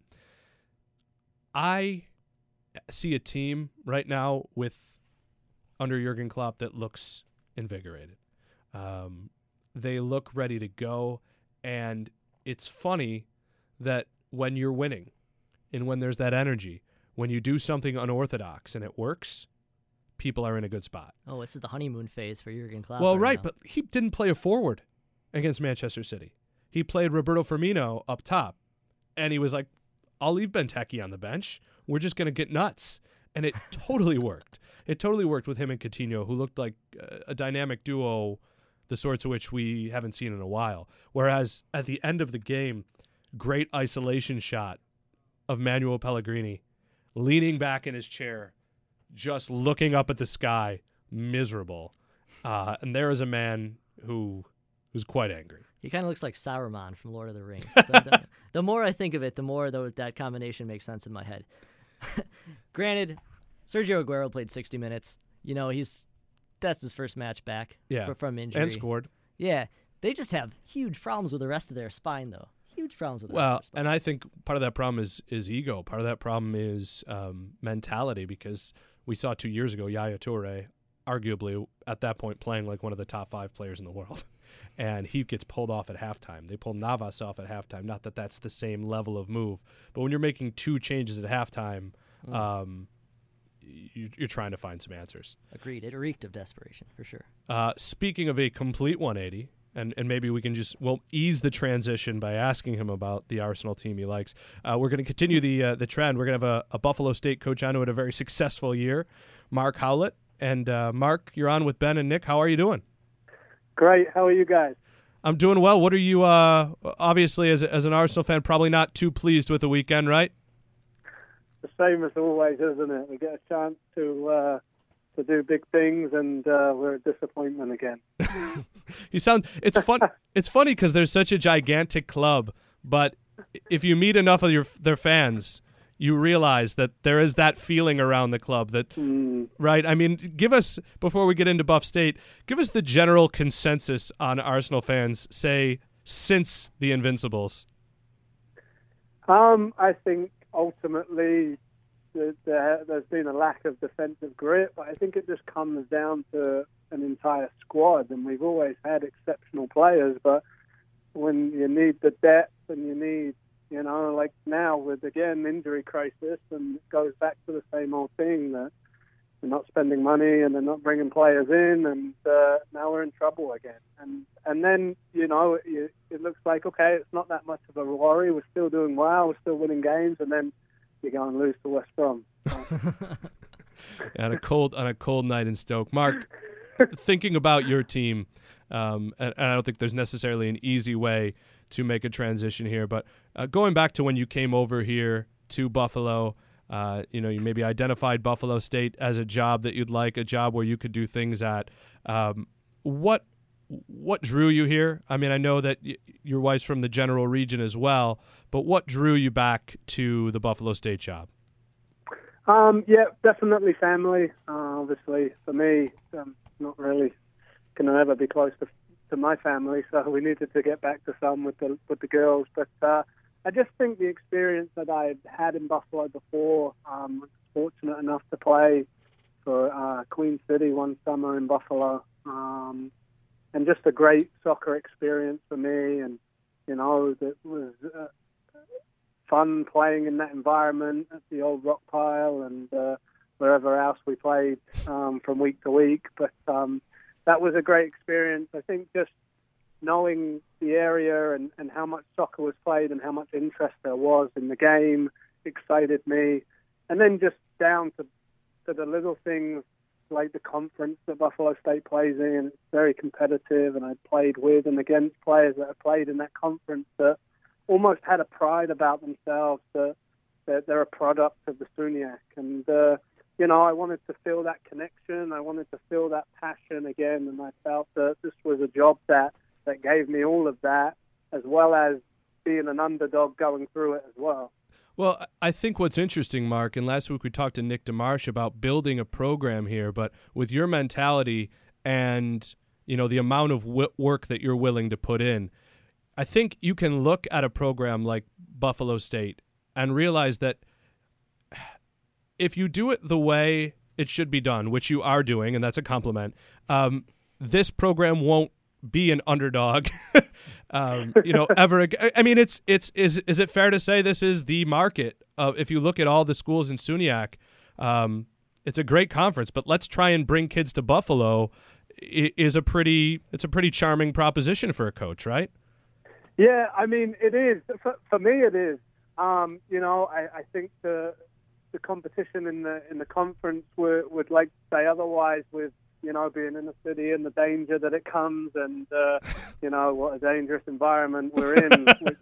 B: I see a team right now under Jurgen Klopp that looks invigorated. They look ready to go, and it's funny that when you're winning and when there's that energy, when you do something unorthodox and it works, people are in a good spot.
C: Oh, this is the honeymoon phase for Jurgen Klopp.
B: Well, right,
C: now.
B: but he didn't play a forward against Manchester City. He played Roberto Firmino up top, and he was like, I'll leave Benteke on the bench. We're just going to get nuts. And it totally worked. It totally worked with him and Coutinho, who looked like a dynamic duo, the sorts of which we haven't seen in a while. Whereas at the end of the game, great isolation shot of Manuel Pellegrini leaning back in his chair, just looking up at the sky, miserable. And there is a man who's quite angry.
C: He kind of looks like Saruman from Lord of the Rings. The more I think of it, the more that combination makes sense in my head. Granted, Sergio Aguero played 60 minutes. That's his first match back from injury.
B: And scored.
C: Yeah. They just have huge problems with the rest of their spine, though. Huge problems with the rest of
B: Well,
C: their spine.
B: and I think part of that problem is ego. Part of that problem is mentality, because we saw 2 years ago Yaya Toure, arguably at that point playing like one of the top 5 players in the world. And he gets pulled off at halftime. They pull Navas off at halftime. Not that that's the same level of move, but when you're making 2 changes at halftime, you're trying to find some answers.
C: Agreed. It reeked of desperation, for sure.
B: Speaking of a complete 180, and maybe we'll ease the transition by asking him about the Arsenal team he likes. We're going to continue the trend. We're going to have a Buffalo State coach on who had a very successful year, Mark Howlett. And Mark, you're on with Ben and Nick. How are you doing?
E: Great. How are you guys?
B: I'm doing well. What are you, obviously, as an Arsenal fan, probably not too pleased with the weekend, right?
E: The same as always, isn't it? We get a chance to do big things, and we're a disappointment again.
B: It's fun. It's funny because there's such a gigantic club, but if you meet enough of their fans, you realize that there is that feeling around the club that, right? I mean, give us, before we get into Buff State, give us the general consensus on Arsenal fans, say, since the Invincibles.
E: I think ultimately there's been a lack of defensive grit, but I think it just comes down to an entire squad, and we've always had exceptional players, but when you need the depth and you need, like now with, again, injury crisis, and it goes back to the same old thing that they're not spending money and they're not bringing players in, and now we're in trouble again. And then, it looks like, okay, it's not that much of a worry. We're still doing well. We're still winning games, and then you go and lose to West Brom.
B: on a cold night in Stoke. Mark, thinking about your team, and I don't think there's necessarily an easy way to make a transition here, but going back to when you came over here to Buffalo, you maybe identified Buffalo State as a job that you'd like, a job where you could do things at. What drew you here? I mean, I know that your wife's from the general region as well, but what drew you back to the Buffalo State job?
E: Yeah, definitely family. Obviously, for me, not really going to ever be close to my family, so we needed to get back to some with the girls. But I just think the experience that I had in Buffalo before, I was fortunate enough to play for Queen City one summer in Buffalo, and just a great soccer experience for me. And that was fun playing in that environment at the old rock pile and wherever else we played from week to week. But that was a great experience. I think just knowing the area and how much soccer was played and how much interest there was in the game excited me. And then just down to the little things like the conference that Buffalo State plays in. It's very competitive, and I played with and against players that have played in that conference that almost had a pride about themselves that they're a product of the SUNYAC. And, I wanted to feel that connection. I wanted to feel that passion again, and I felt that this was a job that gave me all of that, as well as being an underdog going through it as well.
B: Well, I think what's interesting, Mark, and last week we talked to Nick DeMarsh about building a program here, but with your mentality and, the amount of work that you're willing to put in, I think you can look at a program like Buffalo State and realize that if you do it the way it should be done, which you are doing, and that's a compliment, this program won't be an underdog, ever again. I mean, is it fair to say this is the market? If you look at all the schools in SUNYAC, it's a great conference, but let's try and bring kids to Buffalo it's a pretty charming proposition for a coach, right?
E: Yeah, I mean, it is. For me, it is. I think the competition in the conference would like to say otherwise with, being in the city and the danger that it comes and, what a dangerous environment we're in. Which,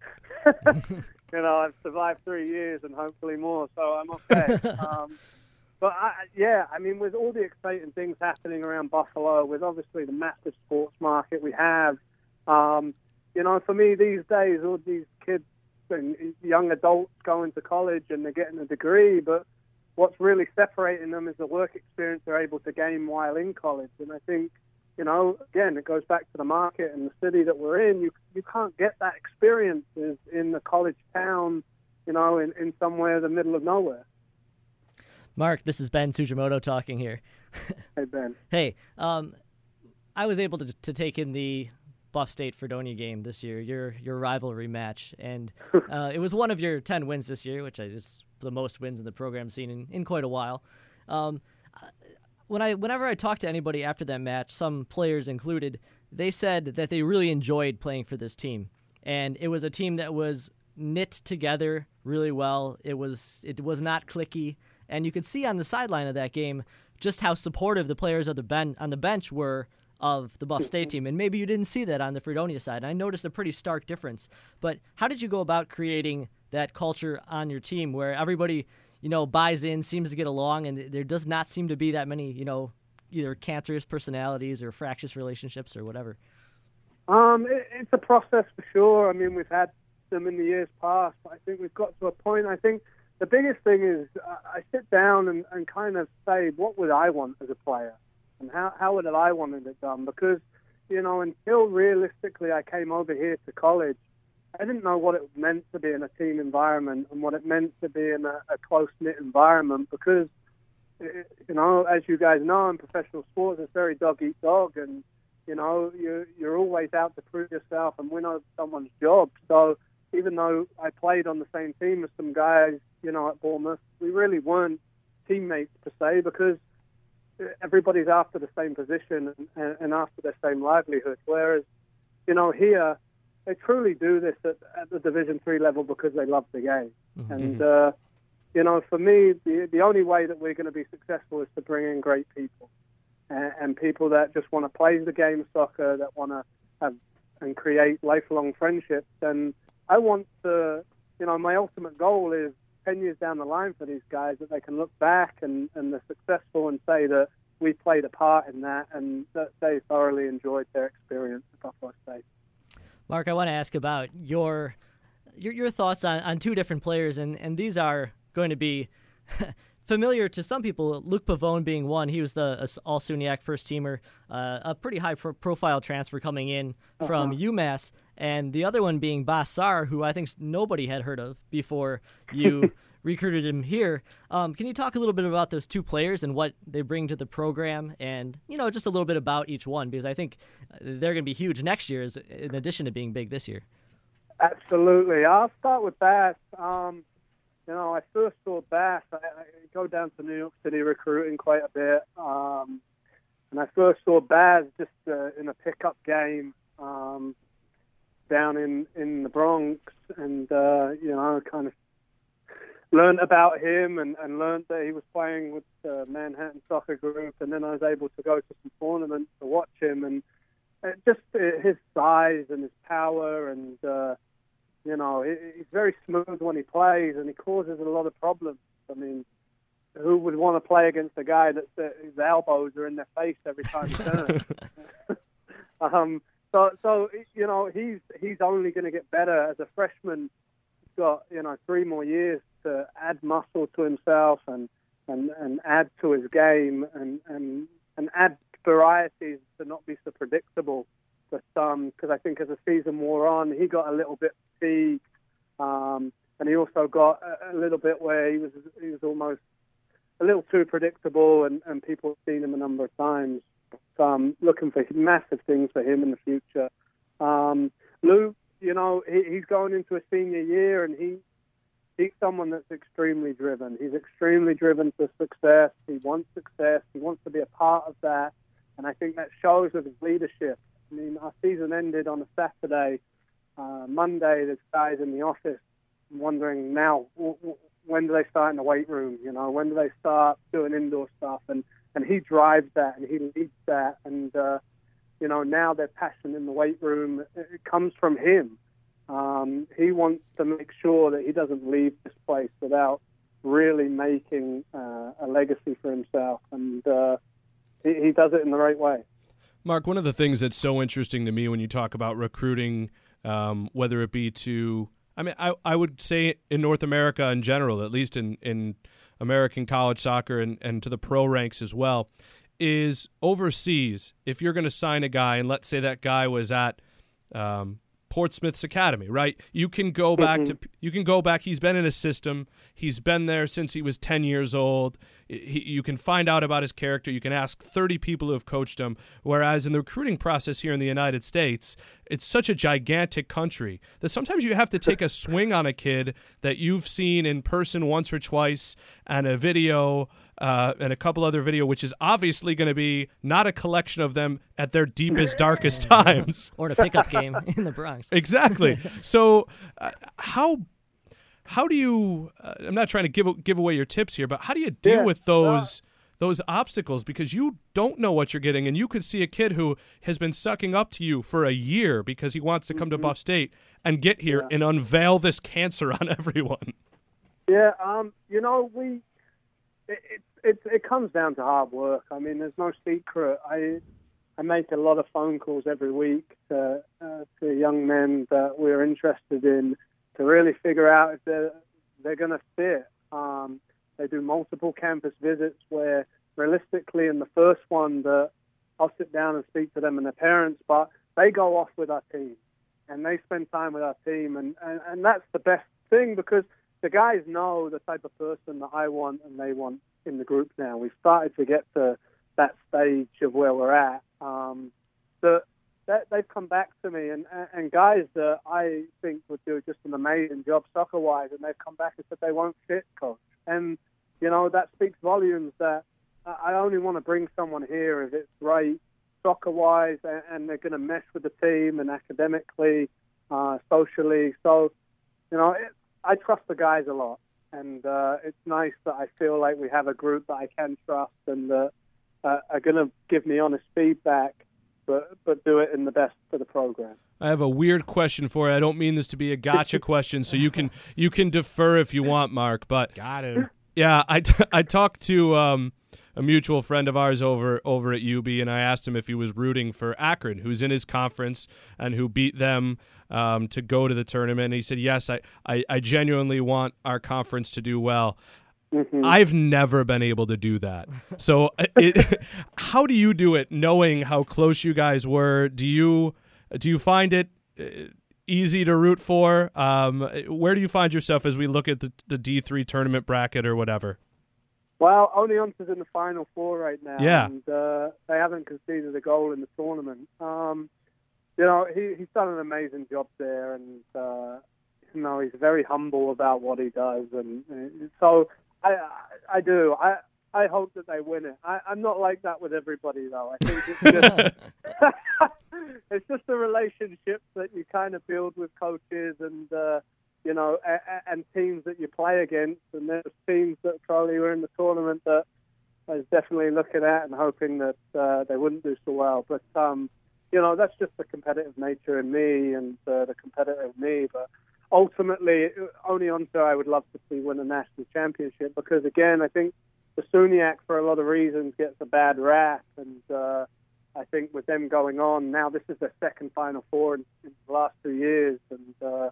E: I've survived 3 years and hopefully more, so I'm okay. But, with all the exciting things happening around Buffalo, with obviously the massive sports market we have, for me these days, all these kids and young adults going to college and they're getting a degree, but what's really separating them is the work experience they're able to gain while in college. And I think, again, it goes back to the market and the city that we're in. You can't get that experience in the college town, in somewhere in the middle of nowhere.
C: Mark, this is Ben Sujimoto talking here.
E: Hey, Ben.
C: Hey, I was able to take in the Buff State Fredonia game this year, your rivalry match, and it was one of your 10 wins this year, which is the most wins in the program seen in quite a while. Whenever I talked to anybody after that match, some players included, they said that they really enjoyed playing for this team, and it was a team that was knit together really well. It was not cliquey, and you could see on the sideline of that game just how supportive the players on the bench were of the Buff State team, and maybe you didn't see that on the Fredonia side. I noticed a pretty stark difference. But how did you go about creating that culture on your team where everybody, buys in, seems to get along, and there does not seem to be that many, either cancerous personalities or fractious relationships or whatever?
E: It's a process for sure. I mean, we've had them in the years past. I think we've got to a point. I think the biggest thing is I sit down and kind of say, what would I want as a player? And how would I wanted it done? Because, until realistically I came over here to college, I didn't know what it meant to be in a team environment and what it meant to be in a close-knit environment because, you know, as you guys know, in professional sports, it's very dog-eat-dog, and, you know, you're always out to prove yourself and win over someone's job. So even though I played on the same team as some guys, you know, at Bournemouth, we really weren't teammates per se because everybody's after the same position and after their same livelihood. Whereas, you know, here, they truly do this at the Division 3 level because they love the game. Mm-hmm. And, you know, for me, the only way that we're going to be successful is to bring in great people and people that just want to play the game of soccer, that want to have and create lifelong friendships. And I want to, you know, my ultimate goal is 10 years down the line for these guys that they can look back and they're successful and say that we played a part in that and that they thoroughly enjoyed their experience at Buffalo State.
C: Mark, I want to ask about your thoughts on two different players, and these are going to be familiar to some people. Luke Pavone being one. He was the All-SUNYAC first-teamer, a pretty high-profile transfer coming in from UMass, and the other one being Bas Sarr, who I think nobody had heard of before you recruited him here. Can you talk a little bit about those two players and what they bring to the program and, you know, just a little bit about each one? Because I think they're going to be huge next year in addition to being big this year.
E: Absolutely. I'll start with Bas. You know, I first saw Bas. I go down to New York City recruiting quite a bit. And I first saw Bas just in a pickup game down in the Bronx. And, you know, kind of learned about him and learned that he was playing with the Manhattan Soccer Group, and then I was able to go to some tournaments to watch him, and just his size and his power, and you know, he's very smooth when he plays, and he causes a lot of problems. I mean, who would want to play against a guy that his elbows are in their face every time he turns? So you know, he's only going to get better as a freshman. He's got, you know, 3 more years to add muscle to himself and add to his game and add varieties to not be so predictable. But because I think as the season wore on, he got a little bit fatigued, and he also got a little bit where he was almost a little too predictable, and people have seen him a number of times. But, looking for massive things for him in the future. Luke, you know, he's going into a senior year, and he's someone that's extremely driven. He's extremely driven for success. He wants success. He wants to be a part of that. And I think that shows with his leadership. I mean, our season ended on a Saturday. Monday, there's guys in the office wondering now, when do they start in the weight room? You know, when do they start doing indoor stuff? And he drives that, and he leads that. And, you know, now their passion in the weight room, it comes from him. He wants to make sure that he doesn't leave this place without really making a legacy for himself, and he does it in the right way.
B: Mark, one of the things that's so interesting to me when you talk about recruiting, whether it be to, I mean, I would say in North America in general, at least in American college soccer and to the pro ranks as well, is overseas, if you're going to sign a guy, and let's say that guy was at Portsmouth's academy, right? You can go back he's been in a system. He's been there since he was 10 years old. You can find out about his character. You can ask 30 people who have coached him. Whereas in the recruiting process here in the United States, it's such a gigantic country that sometimes you have to take a swing on a kid that you've seen in person once or twice and a video and a couple other video, which is obviously going to be not a collection of them at their deepest, darkest times.
C: Or a pickup game in the Bronx.
B: Exactly. So how do you I'm not trying to give away your tips here, but how do you deal with those obstacles? Because you don't know what you're getting, and you could see a kid who has been sucking up to you for a year because he wants to come to Buff State and get here and unveil this cancer on everyone.
E: Yeah, you know, it comes down to hard work. I mean, there's no secret. I make a lot of phone calls every week to young men that we're interested in to really figure out if they're going to fit. They do multiple campus visits where realistically in the first one that I'll sit down and speak to them and their parents, but they go off with our team. and they spend time with our team, and that's the best thing, because the guys know the type of person that I want and they want in the group now. We've started to get to that stage of where we're at. That they've come back to me, and guys that I think would do just an amazing job soccer-wise, and they've come back and said they won't fit, coach. And, that speaks volumes that I only want to bring someone here if it's right soccer-wise, and they're going to mesh with the team and academically, socially. So, I trust the guys a lot, and it's nice that I feel like we have a group that I can trust and that are going to give me honest feedback, but do it in the best for the program.
B: I have a weird question for you. I don't mean this to be a gotcha question, so you can defer if you want, Mark. But
D: Got him.
B: Yeah, I talked to a mutual friend of ours over at UB, and I asked him if he was rooting for Akron, who's in his conference and who beat them to go to the tournament. And he said, yes, I genuinely want our conference to do well. Mm-hmm. I've never been able to do that. So how do you do it, knowing how close you guys were? Do you find it easy to root for? Where do you find yourself as we look at the D3 tournament bracket or whatever?
E: Well, Oneonta's in the Final Four right now,
B: yeah.
E: And they haven't conceded a goal in the tournament. He's done an amazing job there, and he's very humble about what he does, and so I do. I hope that they win it. I'm not like that with everybody, though. I think it's just it's just the relationships that you kind of build with coaches and and teams that you play against. And there's teams that probably were in the tournament that I was definitely looking at and hoping that they wouldn't do so well. But that's just the competitive nature in me and the competitive me. But ultimately, Oneonta I would love to see win a national championship, because, again, I think the SUNYAC, for a lot of reasons, gets a bad rap. And I think with them going on, now this is their second Final Four in the last 2 years. And,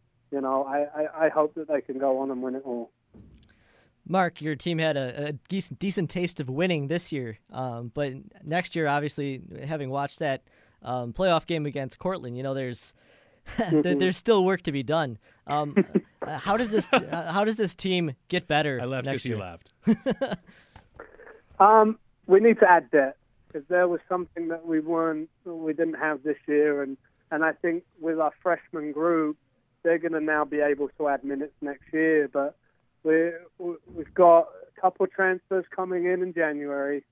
E: I hope that they can go on and win it all.
C: Mark, your team had a decent taste of winning this year. But next year, obviously, having watched that playoff game against Cortland, there's there's still work to be done. How does this team get better?
B: I laughed because you laughed.
E: We need to add depth, because there was something that we didn't have this year, and I think with our freshman group, they're going to now be able to add minutes next year. But we've got a couple of transfers coming in January.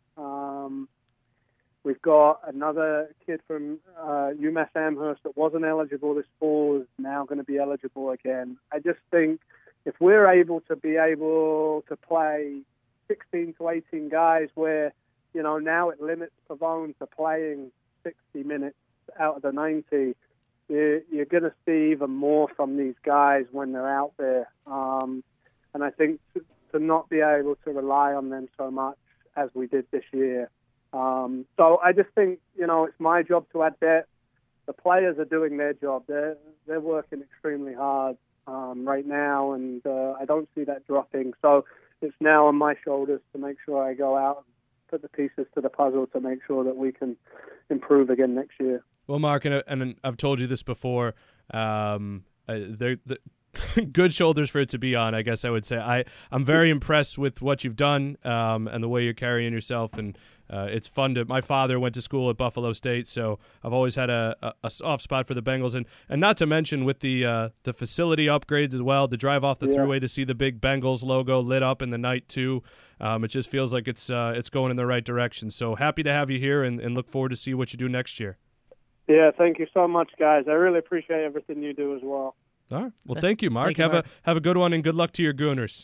E: We've got another kid from UMass Amherst that wasn't eligible this fall, is now going to be eligible again. I just think if we're able to play 16 to 18 guys, where, now it limits Pavone to playing 60 minutes out of the 90, you're going to see even more from these guys when they're out there. And I think to not be able to rely on them so much as we did this year. So I just think, it's my job to add depth. The players are doing their job. They're working extremely hard right now, and I don't see that dropping. So it's now on my shoulders to make sure I go out and put the pieces to the puzzle to make sure that we can improve again next year.
B: Well, Mark, and I've told you this before, they're good shoulders for it to be on, I guess I would say. I'm very impressed with what you've done and the way you're carrying yourself, and it's fun to. My father went to school at Buffalo State, so I've always had a soft spot for the Bengals, and not to mention with the facility upgrades as well. To drive off the thruway to see the big Bengals logo lit up in the night too, it just feels like it's going in the right direction. So happy to have you here, and look forward to see what you do next year. Yeah,
E: thank you so much, guys. I really appreciate everything you do as well.
B: All right. Well, thank you, Mark.
C: Thank you, Mark.
B: Have a good one, and good luck to your Gooners.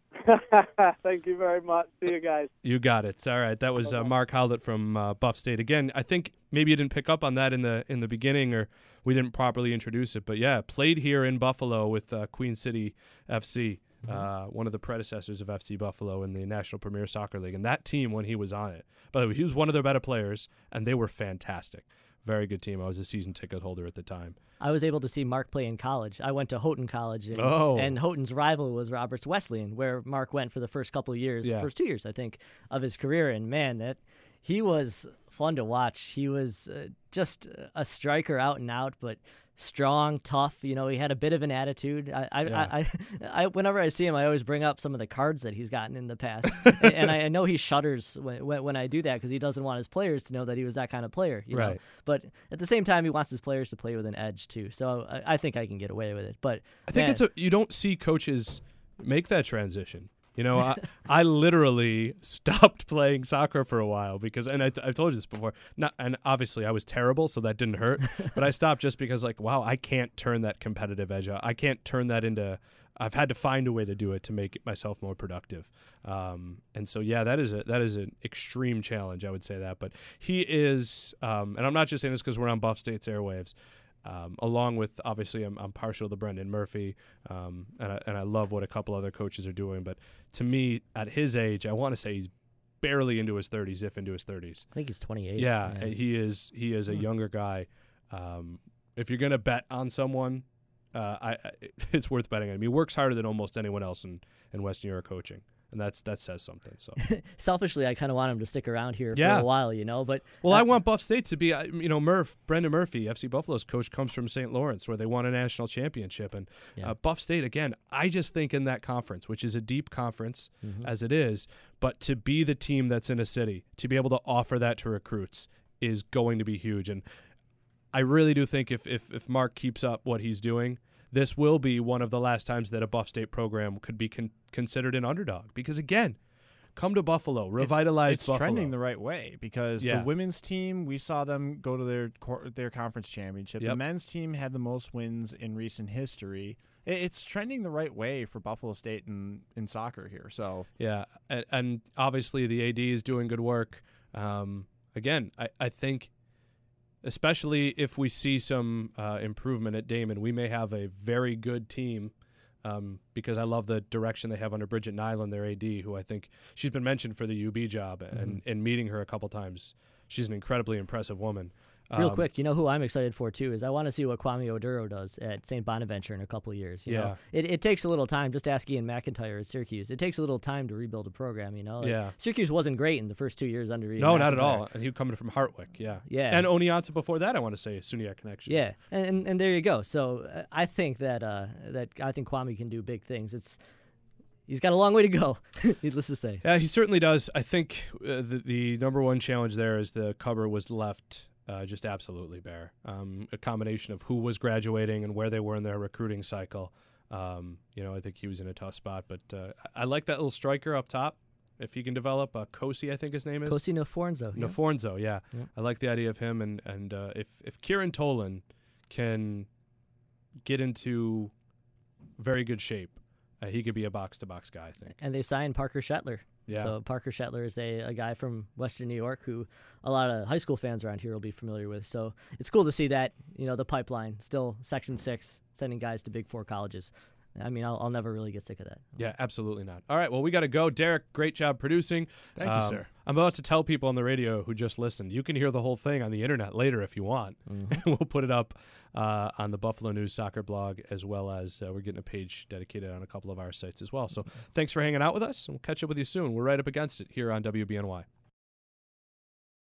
E: Thank you very much. See you guys.
B: You got it. All right. That was Mark Howlett from Buff State. Again, I think maybe you didn't pick up on that in the beginning, or we didn't properly introduce it. But yeah, played here in Buffalo with Queen City FC, one of the predecessors of FC Buffalo in the National Premier Soccer League. And that team, when he was on it, by the way, he was one of their better players, and they were fantastic. Very good team. I was a season ticket holder at the time.
C: I was able to see Mark play in college. I went to Houghton College, and Houghton's rival was Roberts Wesleyan, where Mark went for the first couple of years, first 2 years, I think, of his career. And man, he was fun to watch. He was just a striker out and out, but strong, tough. You know, he had a bit of an attitude. I whenever I see him, I always bring up some of the cards that he's gotten in the past, and I know he shudders when I do that because he doesn't want his players to know that he was that kind of player. You know? But at the same time, he wants his players to play with an edge too. So I think I can get away with it. But
B: I think you don't see coaches make that transition. You know, I literally stopped playing soccer for a while because, and I've told you this before, and obviously I was terrible, so that didn't hurt, but I stopped just because, like, wow, I can't turn that competitive edge out. I can't turn that into, I've had to find a way to do it to make myself more productive. And so, yeah, that is an extreme challenge, I would say that. But he is, and I'm not just saying this because we're on Buff State's airwaves, along with, obviously, I'm partial to Brendan Murphy, and I love what a couple other coaches are doing. But to me, at his age, I want to say he's barely into his 30s, if into his 30s.
C: I think he's 28.
B: Yeah, and he is a younger guy. If you're going to bet on someone, it's worth betting on him. He works harder than almost anyone else in Western New York coaching. And that says something. So
C: selfishly, I kind of want him to stick around here for a while, you know. But
B: I want Buff State to be, Brendan Murphy, FC Buffalo's coach, comes from St. Lawrence, where they won a national championship, and Buff State again. I just think in that conference, which is a deep conference as it is, but to be the team that's in a city, to be able to offer that to recruits is going to be huge. And I really do think if Mark keeps up what he's doing, this will be one of the last times that a Buff State program could be considered an underdog. Because, again, come to Buffalo, revitalize Buffalo.
D: It's trending the right way because the women's team, we saw them go to their conference championship. The men's team had the most wins in recent history. It's trending the right way for Buffalo State in soccer here. So
B: yeah, and obviously the AD is doing good work. Again, I think, especially if we see some improvement at Damon, we may have a very good team because I love the direction they have under Bridget Nyland, their AD, who I think she's been mentioned for the UB job, and meeting her a couple times, she's an incredibly impressive woman.
C: Real quick, you know who I'm excited for too is I want to see what Kwame Oduro does at St. Bonaventure in a couple of years. You know? It takes a little time. Just ask Ian McIntyre at Syracuse. It takes a little time to rebuild a program. You know, Syracuse wasn't great in the first 2 years under Ian.
B: No,
C: McIntyre.
B: not at all. And he coming from Hartwick. Yeah.
C: And
B: Oneonta before that. I want to say SUNYAC connection.
C: Yeah, and there you go. So I think that I think Kwame can do big things. He's got a long way to go, needless to say.
B: Yeah, he certainly does. I think the number one challenge there is the cupboard was left just absolutely bare. A combination of who was graduating and where they were in their recruiting cycle. I think he was in a tough spot. But I like that little striker up top. If he can develop Kosi, I think his name is.
C: Kosi Nofornzo.
B: Yeah. Nofornzo, yeah. I like the idea of him. And if Kieran Tolan can get into very good shape, he could be a box-to-box guy, I think.
C: And they signed Parker Shetler.
B: Yeah.
C: So Parker Shetler is a guy from Western New York who a lot of high school fans around here will be familiar with. So it's cool to see that, the pipeline, still Section 6, sending guys to Big Four colleges. I mean, I'll never really get sick of that.
B: Yeah, absolutely not. All right, well, we got to go. Derek, great job producing.
D: Thank you, sir.
B: I'm about to tell people on the radio who just listened, you can hear the whole thing on the internet later if you want. We'll put it up on the Buffalo News soccer blog, as well as we're getting a page dedicated on a couple of our sites as well. So thanks for hanging out with us, and we'll catch up with you soon. We're right up against it here on WBNY.